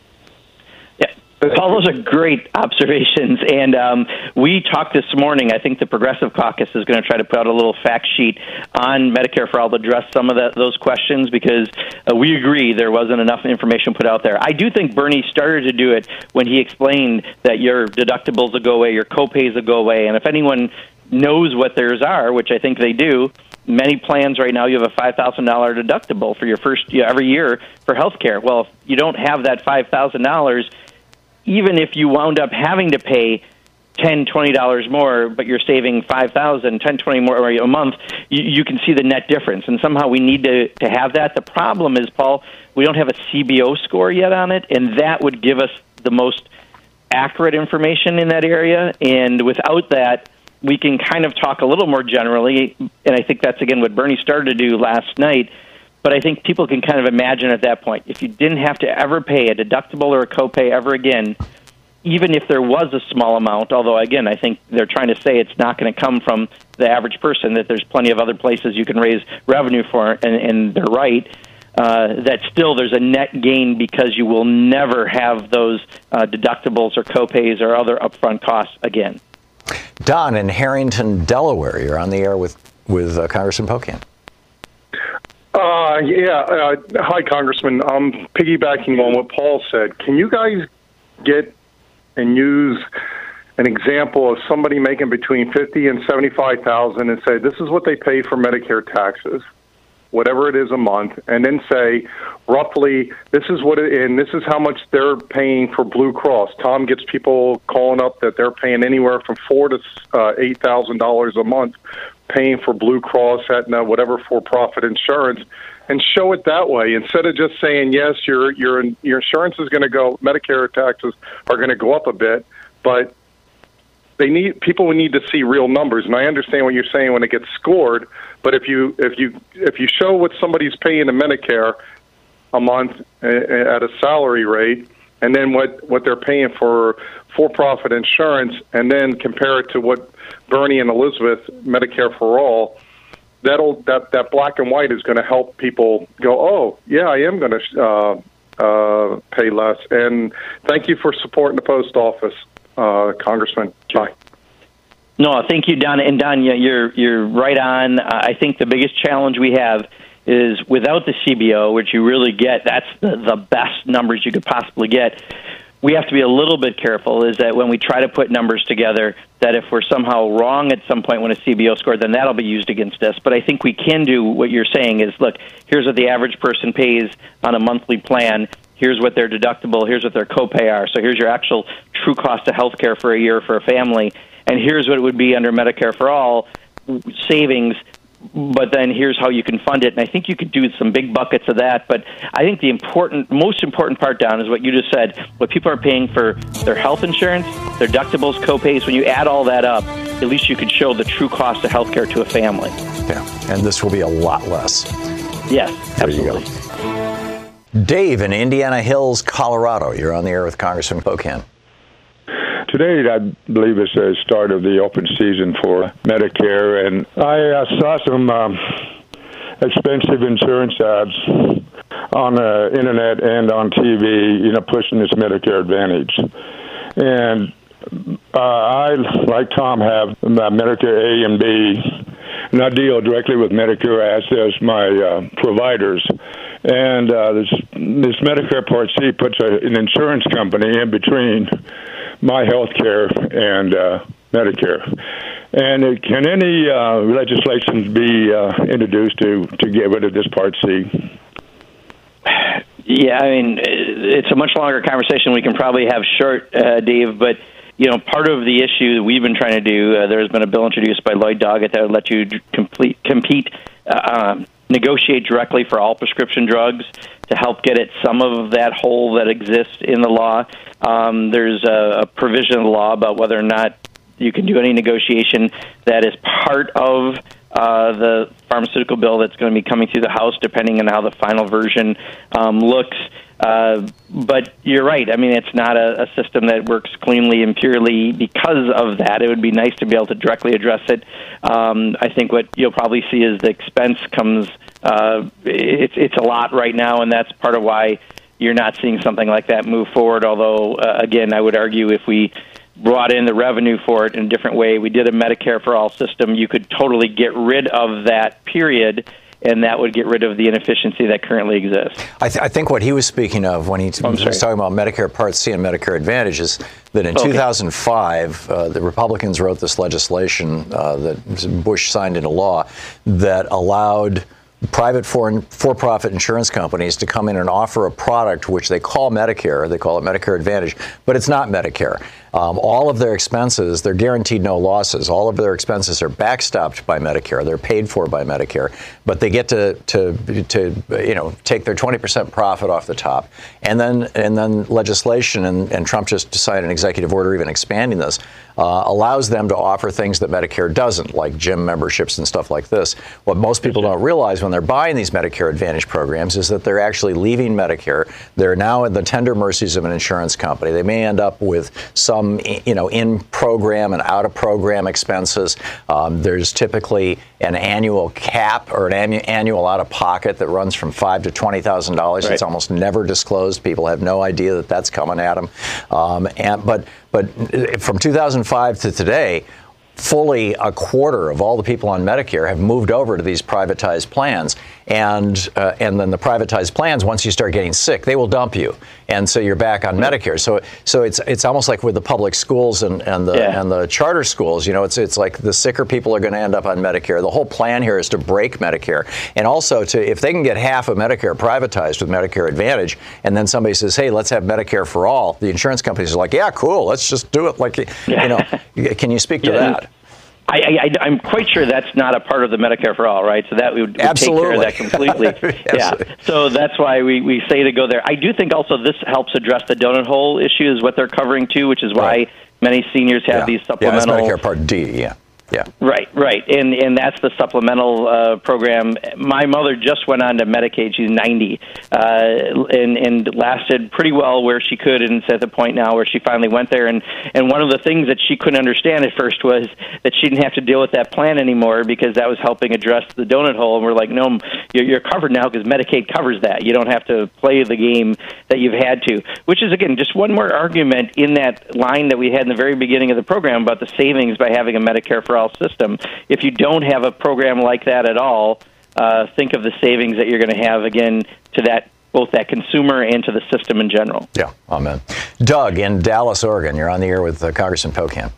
Yeah. Paul, those are great observations, and um, we talked this morning. I think the Progressive Caucus is going to try to put out a little fact sheet on Medicare for All to address some of the, those questions, because uh, we agree there wasn't enough information put out there. I do think Bernie started to do it when he explained that your deductibles will go away, your copays will go away, and if anyone knows what theirs are, which I think they do, many plans right now, you have a five thousand dollars deductible for your first you know, every year for health care. Well, if you don't have that five thousand dollars, even if you wound up having to pay ten dollars, twenty dollars more, but you're saving five thousand dollars, ten dollars, twenty dollars more a month, you, you can see the net difference. And somehow we need to, to have that. The problem is, Paul, we don't have a C B O score yet on it, and that would give us the most accurate information in that area. And without that, we can kind of talk a little more generally, and I think that's, again, what Bernie started to do last night. But I think people can kind of imagine at that point, if you didn't have to ever pay a deductible or a copay ever again, even if there was a small amount, although, again, I think they're trying to say it's not going to come from the average person, that there's plenty of other places you can raise revenue for, and, and they're right, uh, that still there's a net gain because you will never have those uh, deductibles or copays or other upfront costs again. Don in Harrington, Delaware, you're on the air with, with uh, Congressman Pocan. Uh, yeah. Uh, hi, Congressman. I'm piggybacking on what Paul said. Can you guys get and use an example of somebody making between fifty and seventy-five thousand, and say this is what they pay for Medicare taxes, whatever it is a month, and then say roughly this is what it, and this is how much they're paying for Blue Cross. Tom gets people calling up that they're paying anywhere from four to uh, eight thousand dollars a month, paying for Blue Cross, Aetna, whatever for-profit insurance, and show it that way instead of just saying yes, your your your insurance is going to go, Medicare taxes are going to go up a bit, but they need people will need to see real numbers. And I understand what you're saying when it gets scored, but if you if you if you show what somebody's paying in Medicare a month at a salary rate, and then what what they're paying for for-profit insurance, and then compare it to what Bernie and Elizabeth Medicare for All, that'll that that black and white is going to help people go, oh yeah, I am going to uh, uh, pay less. And thank you for supporting the post office, uh, Congressman. Bye. No, thank you, Don. And Don, you're you're right on. I think the biggest challenge we have is without the C B O, which you really get, that's the, the best numbers you could possibly get. We have to be a little bit careful is that when we try to put numbers together, that if we're somehow wrong at some point when a C B O scored, then that'll be used against us. But I think we can do what you're saying is, look, here's what the average person pays on a monthly plan. Here's what their deductible, here's what their copay are. So here's your actual true cost of health care for a year for a family. And here's what it would be under Medicare for All savings, but then here's how you can fund it. And I think you could do some big buckets of that. But I think the important, most important part, Don, is what you just said. What people are paying for their health insurance, their deductibles, copays, when you add all that up, at least you could show the true cost of health care to a family. Yeah, and this will be a lot less. Yes, there absolutely. You go. Dave in Indiana Hills, Colorado. You're on the air with Congressman Pocan. Today, I believe it's the start of the open season for Medicare, and I uh, saw some um, expensive insurance ads on the internet and on T V, you know, pushing this Medicare Advantage. And uh, I, like Tom, have my Medicare A and B, and I deal directly with Medicare, as does my uh, providers. And uh, this, this Medicare Part C puts a, an insurance company in between my health care and uh, Medicare. And uh, can any uh, legislation be uh, introduced to, to get rid of this Part C? Yeah, I mean, it's a much longer conversation we can probably have short, uh, Dave, but, you know, part of the issue that we've been trying to do, uh, there's been a bill introduced by Lloyd Doggett that would let you complete, compete, uh, um, negotiate directly for all prescription drugs to help get at some of that hole that exists in the law. Um, there's a, a provision in the law about whether or not you can do any negotiation that is part of uh, the pharmaceutical bill that's going to be coming through the House, depending on how the final version um, looks. Uh, but you're right. I mean, it's not a, a system that works cleanly and purely because of that. It would be nice to be able to directly address it. Um, I think what you'll probably see is the expense comes, uh, it's, it's a lot right now, and that's part of why you're not seeing something like that move forward. Although, uh, again, I would argue if we brought in the revenue for it in a different way, we did a Medicare for All system, you could totally get rid of that period, and that would get rid of the inefficiency that currently exists. I, th- I think what he was speaking of when he t- was talking about Medicare Part C and Medicare Advantage is that in okay. two thousand five, uh, the Republicans wrote this legislation uh, that Bush signed into law that allowed private for, for-profit insurance companies to come in and offer a product which they call Medicare. They call it Medicare Advantage, but it's not Medicare. Um, all of their expenses, they're guaranteed no losses. All of their expenses are backstopped by Medicare. They're paid for by Medicare, but they get to to to you know take their twenty percent profit off the top. And then and then legislation, and, and Trump just signed an executive order even expanding this, uh, allows them to offer things that Medicare doesn't, like gym memberships and stuff like this. What most people don't realize when they're buying these Medicare Advantage programs is that they're actually leaving Medicare. They're now at the tender mercies of an insurance company. They may end up with some you know, in-program and out-of-program expenses. Um, there's typically an annual cap or an annual out-of-pocket that runs from five to twenty thousand dollars. Right. It's almost never disclosed. People have no idea that that's coming at them. Um, and but but from two thousand five to today, fully a quarter of all the people on Medicare have moved over to these privatized plans. And uh, and then the privatized plans, once you start getting sick, they will dump you. And so you're back on Medicare. So so it's it's almost like with the public schools and, and the yeah. and the charter schools, you know, it's it's like the sicker people are going to end up on Medicare. The whole plan here is to break Medicare. And also to, if they can get half of Medicare privatized with Medicare Advantage, and then somebody says, hey, let's have Medicare for all, the insurance companies are like, yeah, cool, let's just do it. Like, yeah. you know, can you speak to yeah. that? I, I, I'm quite sure that's not a part of the Medicare for All, right? So that would, would take care of that completely. Yeah. So that's why we, we say to go there. I do think also this helps address the donut hole issue is what they're covering too, which is why right. many seniors have yeah. these supplemental. Yeah, that's Medicare Part D, yeah. Yeah. Right, right. And and that's the supplemental uh, program. My mother just went on to Medicaid. She's ninety, uh, and, and lasted pretty well where she could, and it's at the point now where she finally went there. And, and one of the things that she couldn't understand at first was that she didn't have to deal with that plan anymore because that was helping address the donut hole. And we're like, no, you're, you're covered now because Medicaid covers that. You don't have to play the game that you've had to, which is, again, just one more argument in that line that we had in the very beginning of the program about the savings by having a Medicare for All system. If you don't have a program like that at all, uh, think of the savings that you're going to have, again, to that both that consumer and to the system in general. Yeah, amen. Doug in Dallas, Oregon, you're on the air with uh, Congressman Pocan.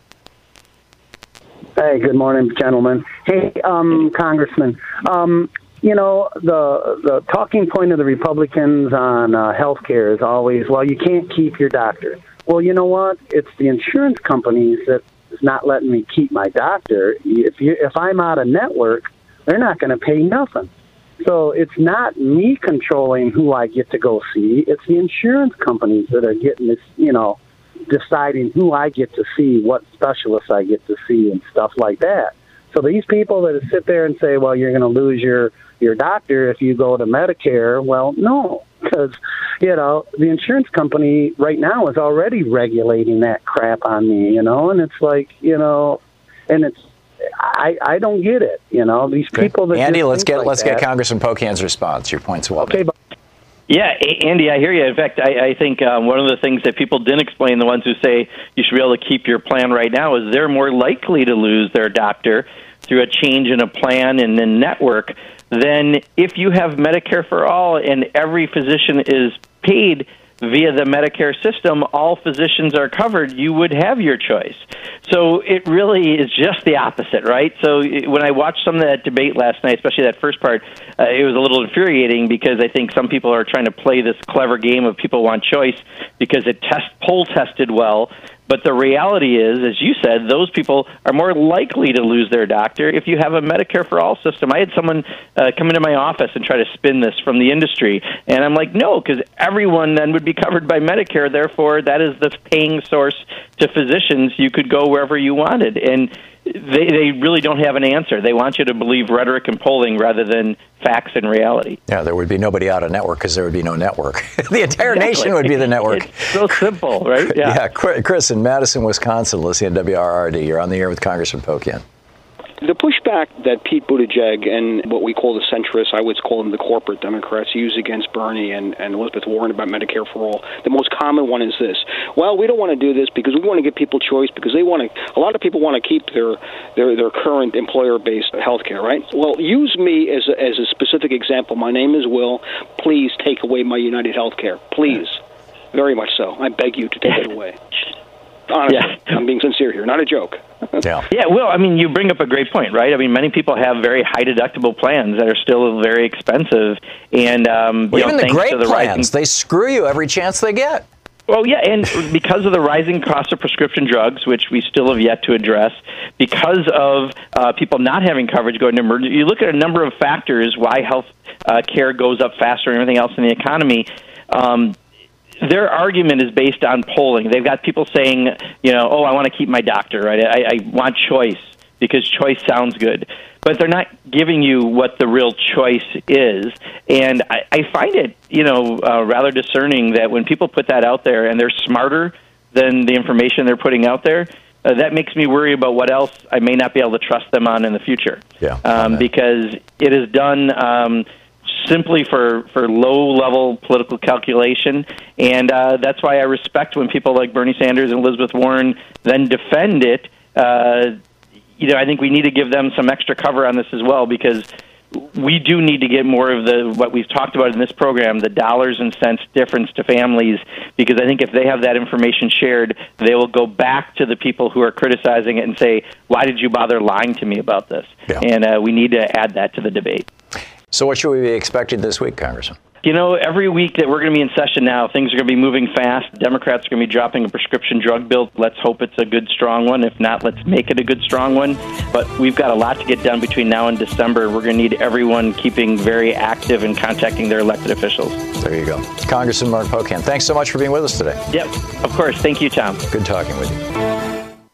Hey, good morning, gentlemen. Hey, um, Congressman, um, you know, the the talking point of the Republicans on uh, health care is always, well, you can't keep your doctor. Well, you know what? It's the insurance companies that is not letting me keep my doctor. If you, if I'm out of network, they're not going to pay nothing. So it's not me controlling who I get to go see. It's the insurance companies that are getting this, you know, deciding who I get to see, what specialists I get to see, and stuff like that. So these people that sit there and say, well, you're going to lose your, your doctor if you go to Medicare, well, no, because, you know, the insurance company right now is already regulating that crap on me, you know, and it's like, you know, and it's, I, I don't get it, you know, these people that Andy, let's get like let's that, get Congressman Pocan's response. Your point's well okay, made. but Yeah, Andy, I hear you. In fact, I, I think um, one of the things that people didn't explain, the ones who say you should be able to keep your plan right now, is they're more likely to lose their doctor through a change in a plan and the network than if you have Medicare for All and every physician is paid via the Medicare system, all physicians are covered, you would have your choice. So it really is just the opposite, right? So when I watched some of that debate last night, especially that first part, uh, it was a little infuriating because I think some people are trying to play this clever game of people want choice because it test poll tested well. But the reality is, as you said, those people are more likely to lose their doctor if you have a Medicare for All system. I had someone uh, come into my office and try to spin this from the industry, and I'm like, no, because everyone then would be covered by Medicare. Therefore, that is the paying source to physicians. You could go wherever you wanted, and they, they really don't have an answer. They want you to believe rhetoric and polling rather than facts and reality. Yeah, there would be nobody out of network because there would be no network. The entire Exactly. nation would be the network. It's so simple, right? Yeah. yeah, Chris in Madison, Wisconsin, listening to W R R D. You're on the air with Congressman Pocan. The pushback that Pete Buttigieg and what we call the centrists, I would call them the corporate Democrats, use against Bernie and, and Elizabeth Warren about Medicare for All, the most common one is this. Well, we don't want to do this because we want to give people choice because they want to, a lot of people want to keep their, their, their current employer-based health care, right? Well, use me as a, as a specific example. My name is Will. Please take away my United Health Care. Please. Very much so. I beg you to take it away. Honestly, yeah. I'm being sincere here, not a joke. yeah. Yeah, well, I mean, you bring up a great point, right? I mean, many people have very high deductible plans that are still very expensive, and um, well, you know, even the thanks great to the plans, rising... they screw you every chance they get. Well, yeah, and because of the rising cost of prescription drugs, which we still have yet to address, because of uh, people not having coverage going to emergency, you look at a number of factors why health uh, care goes up faster and everything else in the economy. Um, Their argument is based on polling. They've got people saying, you know, oh, I want to keep my doctor, right? I, I want choice because choice sounds good. But they're not giving you what the real choice is. And I, I find it, you know, uh, rather discerning that when people put that out there and they're smarter than the information they're putting out there, uh, that makes me worry about what else I may not be able to trust them on in the future. Yeah, um, because it is done... Um, simply for, for low-level political calculation, and uh, that's why I respect when people like Bernie Sanders and Elizabeth Warren then defend it. Uh, you know, I think we need to give them some extra cover on this as well, because we do need to get more of the what we've talked about in this program, the dollars and cents difference to families, because I think if they have that information shared, they will go back to the people who are criticizing it and say, why did you bother lying to me about this? Yeah. And uh, we need to add that to the debate. So what should we be expecting this week, Congressman? You know, every week that we're going to be in session now, things are going to be moving fast. Democrats are going to be dropping a prescription drug bill. Let's hope it's a good, strong one. If not, let's make it a good, strong one. But we've got a lot to get done between now and December. We're going to need everyone keeping very active and contacting their elected officials. There you go. Congressman Mark Pocan, thanks so much for being with us today. Yep, of course. Thank you, Tom. Good talking with you.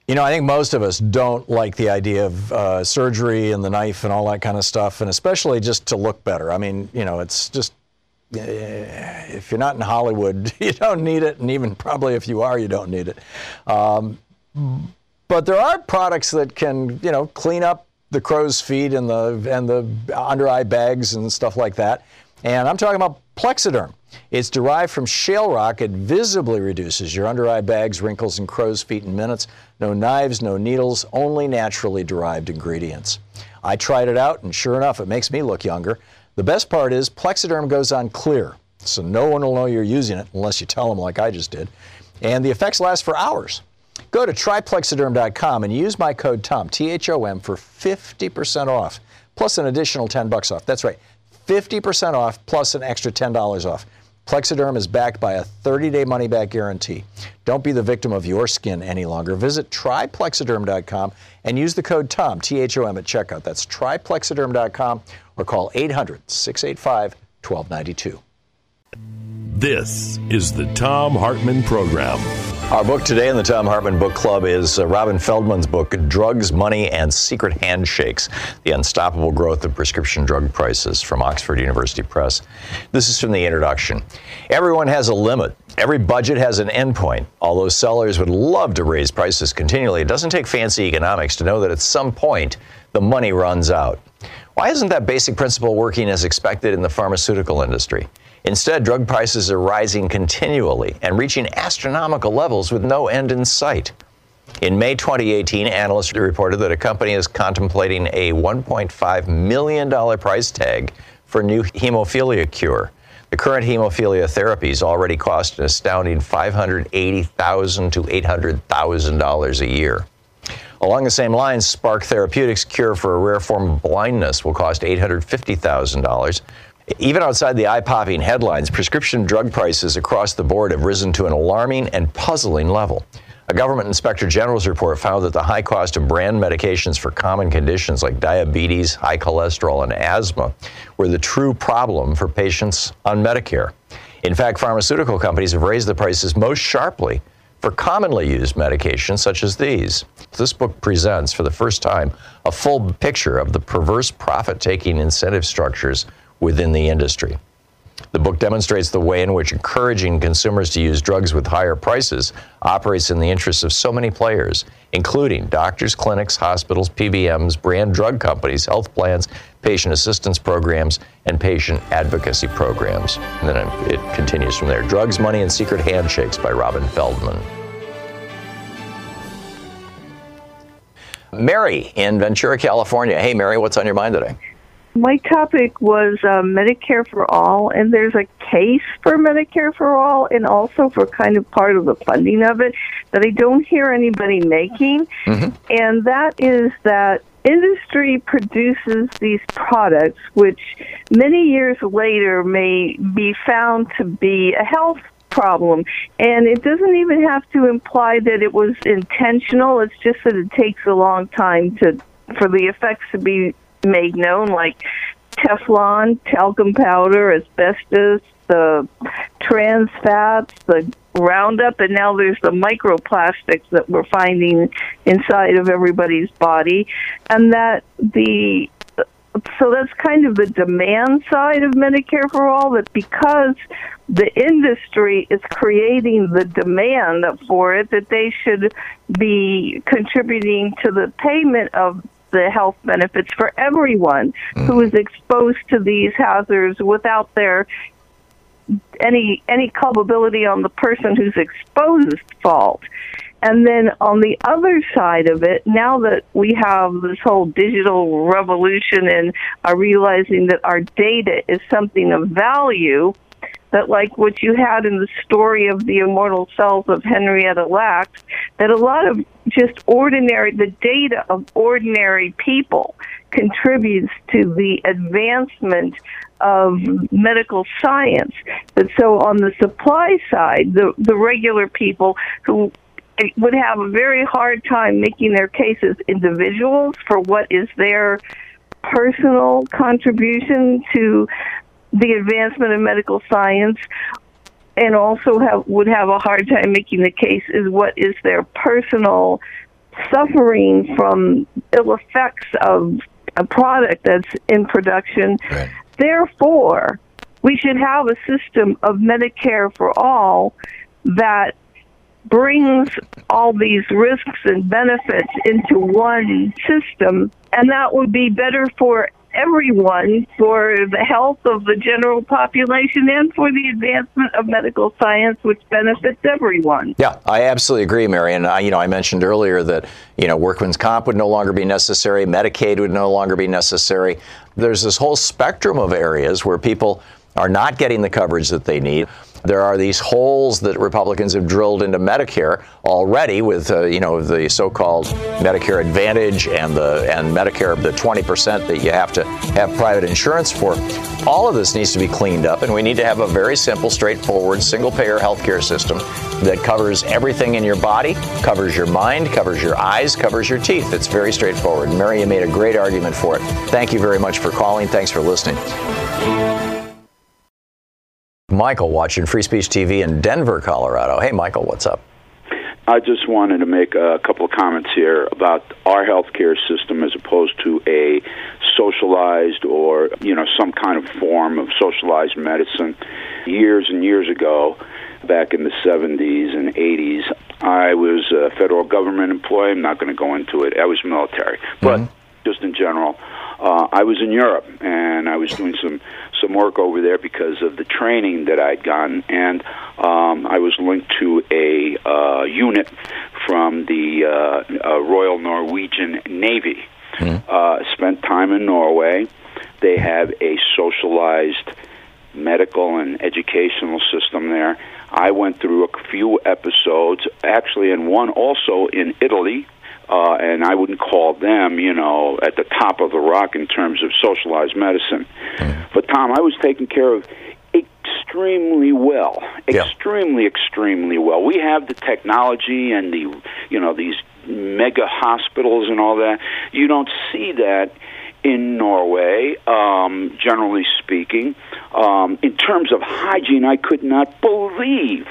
You know, I think most of us don't like the idea of uh, surgery and the knife and all that kind of stuff, and especially just to look better. I mean, you know, it's just, uh, if you're not in Hollywood, you don't need it, and even probably if you are, you don't need it. Um, but there are products that can, you know, clean up the crow's feet and the and the under eye bags and stuff like that. And I'm talking about Plexiderm. It's derived from shale rock. It visibly reduces your under eye bags, wrinkles, and crow's feet in minutes. No knives, no needles, only naturally derived ingredients. I tried it out, and sure enough, it makes me look younger. The best part is Plexiderm goes on clear, so no one will know you're using it unless you tell them like I just did. And the effects last for hours. Go to try plexiderm dot com and use my code TOM, T H O M, for fifty percent off, plus an additional ten bucks off. That's right, fifty percent off plus an extra ten dollars off. Plexiderm is backed by a thirty-day money-back guarantee. Don't be the victim of your skin any longer. Visit try plexiderm dot com and use the code TOM, T H O M, at checkout. That's try plexiderm dot com or call eight hundred, six eight five, one two nine two. This is the Thom Hartmann Program. Our book today in the Thom Hartmann Book Club is uh, Robin Feldman's book, Drugs, Money, and Secret Handshakes, The Unstoppable Growth of Prescription Drug Prices, from Oxford University Press. This is from the introduction. Everyone has a limit. Every budget has an endpoint. Although sellers would love to raise prices continually, it doesn't take fancy economics to know that at some point the money runs out. Why isn't that basic principle working as expected in the pharmaceutical industry? Instead, drug prices are rising continually and reaching astronomical levels with no end in sight. In May twenty eighteen, analysts reported that a company is contemplating a one point five million dollars price tag for a new hemophilia cure. The current hemophilia therapies already cost an astounding five hundred eighty thousand dollars to eight hundred thousand dollars a year. Along the same lines, Spark Therapeutics' cure for a rare form of blindness will cost eight hundred fifty thousand dollars. Even outside the eye-popping headlines, prescription drug prices across the board have risen to an alarming and puzzling level. A government inspector general's report found that the high cost of brand medications for common conditions like diabetes, high cholesterol, and asthma were the true problem for patients on Medicare. In fact, pharmaceutical companies have raised the prices most sharply for commonly used medications such as these. This book presents, for the first time, a full picture of the perverse profit-taking incentive structures within the industry. The book demonstrates the way in which encouraging consumers to use drugs with higher prices operates in the interests of so many players, including doctors, clinics, hospitals, P B Ms, brand drug companies, health plans, patient assistance programs, and patient advocacy programs. And then it continues from there. Drugs, Money, and Secret Handshakes by Robin Feldman. Mary in Ventura, California. Hey, Mary, what's on your mind today? My topic was uh, Medicare for All, and there's a case for Medicare for All and also for kind of part of the funding of it that I don't hear anybody making, mm-hmm. and that is that industry produces these products which many years later may be found to be a health problem, and it doesn't even have to imply that it was intentional. It's just that it takes a long time to for the effects to be made known, like Teflon, talcum powder, asbestos, the trans fats, the Roundup, and now there's the microplastics that we're finding inside of everybody's body, and that the so that's kind of the demand side of Medicare for All, that because the industry is creating the demand for it, that they should be contributing to the payment of the health benefits for everyone mm. who is exposed to these hazards without their any any culpability on the person who's exposed fault. And then on the other side of it, now that we have this whole digital revolution and are realizing that our data is something of value, that like what you had in the story of the immortal cells of Henrietta Lacks, that a lot of just ordinary, the data of ordinary people contributes to the advancement of medical science. But so on the supply side, the, the regular people who would have a very hard time making their cases individuals for what is their personal contribution to the advancement of medical science, and also have, would have a hard time making the case is what is their personal suffering from ill effects of a product that's in production. Right. Therefore, we should have a system of Medicare for all that brings all these risks and benefits into one system, and that would be better for everyone, for the health of the general population and for the advancement of medical science, which benefits everyone. Yeah, I absolutely agree, Mary. And I, you know, I mentioned earlier that, you know, workman's comp would no longer be necessary, Medicaid would no longer be necessary. There's this whole spectrum of areas where people are not getting the coverage that they need. There are these holes that Republicans have drilled into Medicare already with, uh, you know, the so-called Medicare Advantage and the and Medicare, the twenty percent that you have to have private insurance for. All of this needs to be cleaned up, and we need to have a very simple, straightforward, single-payer healthcare system that covers everything in your body, covers your mind, covers your eyes, covers your teeth. It's very straightforward. Mary, you made a great argument for it. Thank you very much for calling. Thanks for listening. Michael watching Free Speech T V in Denver, Colorado. Hey, Michael, what's up? I just wanted to make a couple of comments here about our healthcare system as opposed to a socialized or, you know, some kind of form of socialized medicine. Years and years ago, back in the seventies and eighties, I was a federal government employee. I'm not going to go into it. I was military. But mm-hmm. just in general, uh, I was in Europe, and I was doing some some work over there because of the training that I'd gotten, and um, I was linked to a uh, unit from the uh, uh, Royal Norwegian Navy. Mm-hmm. Uh, spent time in Norway. They have a socialized medical and educational system there. I went through a few episodes, actually, and one also in Italy. Uh, and I wouldn't call them, you know, at the top of the rock in terms of socialized medicine. But, Tom, I was taken care of extremely well, extremely, yeah. extremely well. We have the technology and the, you know, these mega hospitals and all that. You don't see that in Norway, um, generally speaking. Um, in terms of hygiene, I could not believe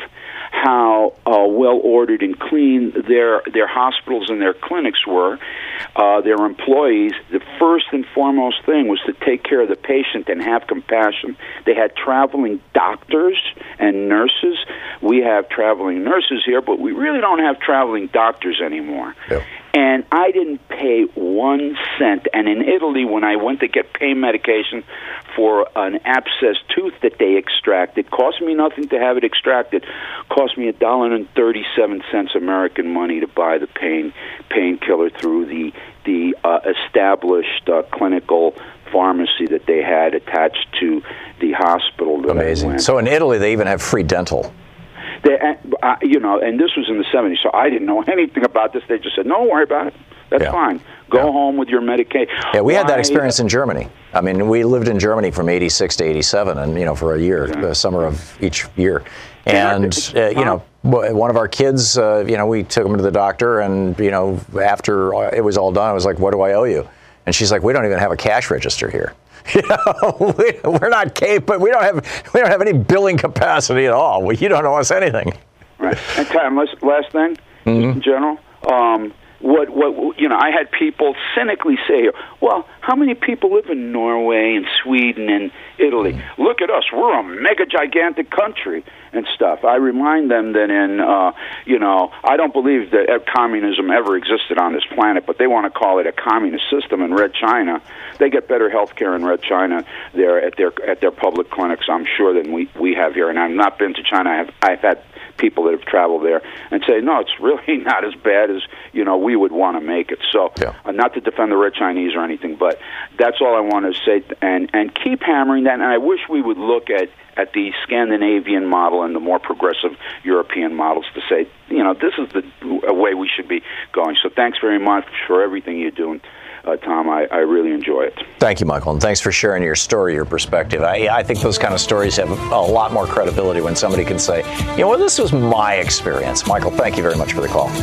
how uh, well-ordered and clean their their hospitals and their clinics were. Uh, their employees, the first and foremost thing was to take care of the patient and have compassion. They had traveling doctors and nurses. We have traveling nurses here, but we really don't have traveling doctors anymore. Yep. And I didn't pay one cent. And in Italy, when I went to get pain medication for an abscessed tooth that they extracted, cost me nothing to have it extracted. Cost me a dollar and thirty-seven cents American money to buy the pain painkiller through the the uh, established uh, clinical pharmacy that they had attached to the hospital. That Amazing. I went. So in Italy, they even have free dental. They, uh, you know, and this was in the seventies, so I didn't know anything about this. They just said, "Don't worry about it. That's yeah. fine. Go yeah. home with your Medicaid." Yeah, we Why? had that experience in Germany. I mean, we lived in Germany from eighty-six to eighty-seven, and you know, for a year, yeah. the summer of each year. And uh, you know, one of our kids, uh, you know, we took him to the doctor, and you know, after it was all done, I was like, "What do I owe you?" And she's like, "We don't even have a cash register here." You know, we, we're not capable. We don't have we don't have any billing capacity at all. We, you don't owe us anything. Right. And Tom, last, last thing, mm-hmm. in general, um, what what you know, I had people cynically say, "Well, how many people live in Norway and Sweden and Italy? Mm-hmm. Look at us. We're a mega gigantic country and stuff." I remind them that in, uh, you know, I don't believe that communism ever existed on this planet, but they want to call it a communist system in Red China. They get better health care in Red China there at their at their public clinics, I'm sure, than we, we have here. And I've not been to China. I've, I've had people that have traveled there and say, no, it's really not as bad as, you know, we would want to make it. So yeah. uh, not to defend the Red Chinese or anything, but that's all I want to say, and, and keep hammering that. And I wish we would look at, at the Scandinavian model and the more progressive European models to say, you know, this is the way we should be going. So thanks very much for everything you're doing. Uh, Tom, I, I really enjoy it. Thank you, Michael, and thanks for sharing your story, your perspective. I, I think those kind of stories have a lot more credibility when somebody can say, you know, well, this was my experience. Michael, thank you very much for the call.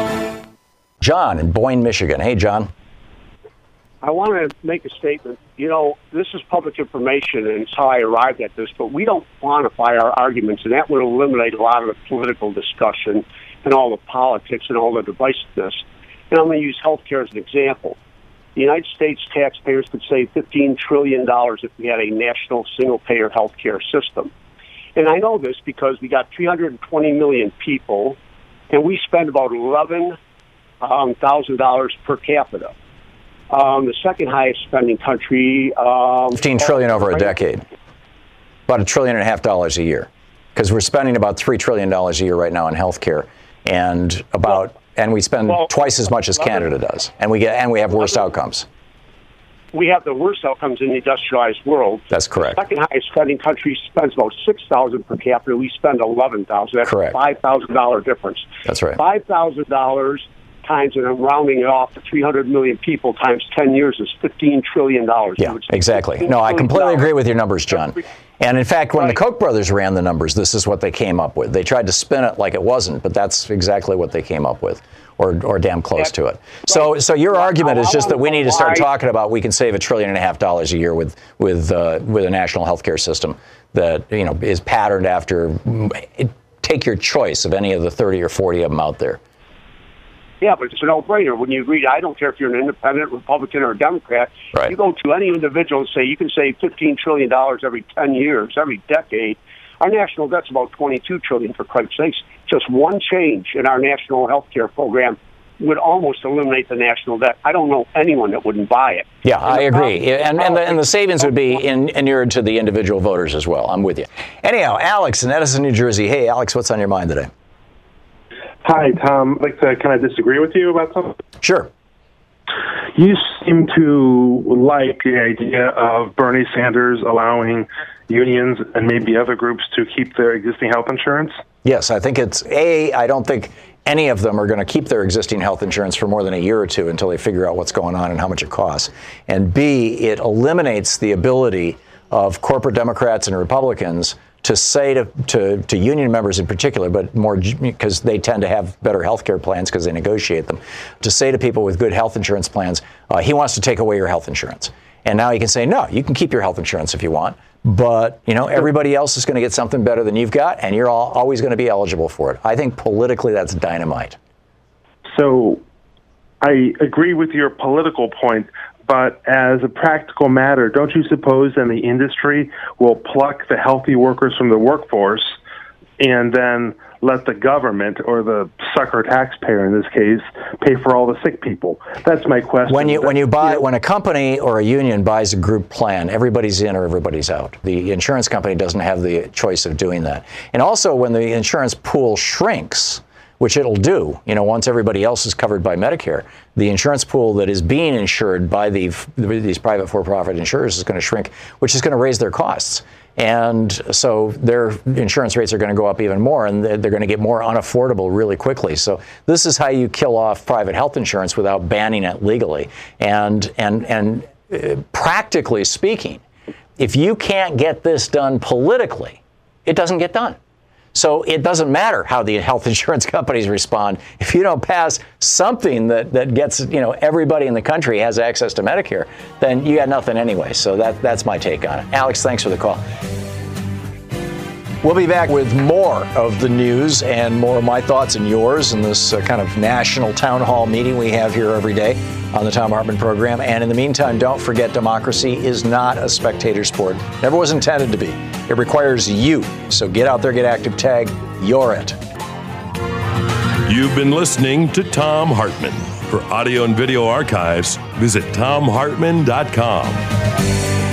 John in Boyne, Michigan. Hey, John. I want to make a statement. You know, this is public information, and it's how I arrived at this, but we don't quantify our arguments, and that would eliminate a lot of the political discussion and all the politics and all the divisiveness. And I'm going to use healthcare as an example. The United States taxpayers could save fifteen trillion dollars if we had a national single-payer healthcare system. And I know this because we got three hundred twenty million people, and we spend about eleven thousand dollars per capita. Um, the second highest spending country. Um, fifteen trillion dollars over a decade. About a trillion and a half dollars a year. Because we're spending about three trillion dollars a year right now on healthcare. And about and we spend well, twice as much as Canada does. And we get and we have worse outcomes. We have the worst outcomes in the industrialized world. That's correct. The second highest spending country spends about six thousand dollars per capita. We spend eleven thousand dollars. That's correct. a five thousand dollars difference. That's right. five thousand dollars times, and I'm rounding it off to three hundred million people times ten years is fifteen trillion dollars. Yeah, exactly. No, I completely agree with your numbers, John. And in fact, when right. the Koch brothers ran the numbers, this is what they came up with. They tried to spin it like it wasn't, but that's exactly what they came up with, or or damn close yeah. to it. So so your argument is just that we need to start talking about we can save a trillion and a half dollars a year with with uh, with a national health care system that, you know, is patterned after, take your choice of any of the thirty or forty of them out there. Yeah, but it's a no-brainer. When you read, I don't care if you're an independent, Republican, or a Democrat. Right. You go to any individual and say you can save fifteen trillion dollars every ten years, every decade. Our national debt's about twenty-two trillion dollars, for Christ's sakes. Just one change in our national health care program would almost eliminate the national debt. I don't know anyone that wouldn't buy it. Yeah, I agree. And, and, the, and the savings would be in, inured to the individual voters as well. I'm with you. Anyhow, Alex in Edison, New Jersey. Hey, Alex, what's on your mind today? Hi, Tom. I'd like to kind of disagree with you about something. Sure. You seem to like the idea of Bernie Sanders allowing unions and maybe other groups to keep their existing health insurance? Yes, I think it's, A, I don't think any of them are going to keep their existing health insurance for more than a year or two until they figure out what's going on and how much it costs. And B, it eliminates the ability of corporate Democrats and Republicans to say to, to, to union members in particular, but more because they tend to have better health care plans because they negotiate them, to say to people with good health insurance plans, uh, he wants to take away your health insurance. And now he can say, no, you can keep your health insurance if you want, but you know everybody else is going to get something better than you've got, and you're all, always going to be eligible for it. I think politically that's dynamite. So I agree with your political point, but as a practical matter, don't you suppose then the industry will pluck the healthy workers from the workforce and then let the government, or the sucker taxpayer in this case, pay for all the sick people? That's my question. When you when you buy when a company or a union buys a group plan, everybody's in or everybody's out. The insurance company doesn't have the choice of doing that. And also, when the insurance pool shrinks, which it'll do, you know, once everybody else is covered by Medicare, the insurance pool that is being insured by the, these private for-profit insurers is going to shrink, which is going to raise their costs. And so their insurance rates are going to go up even more, and they're going to get more unaffordable really quickly. So this is how you kill off private health insurance without banning it legally. And, and, and uh, practically speaking, if you can't get this done politically, it doesn't get done. So it doesn't matter how the health insurance companies respond. If you don't pass something that, that gets, you know, everybody in the country has access to Medicare, then you got nothing anyway. So that, that's my take on it. Alex, thanks for the call. We'll be back with more of the news and more of my thoughts and yours in this uh, kind of national town hall meeting we have here every day on the Thom Hartmann program. And in the meantime, don't forget, democracy is not a spectator sport. Never was intended to be. It requires you. So get out there, get active, tag, you're it. You've been listening to Thom Hartmann. For audio and video archives, visit thom hartmann dot com.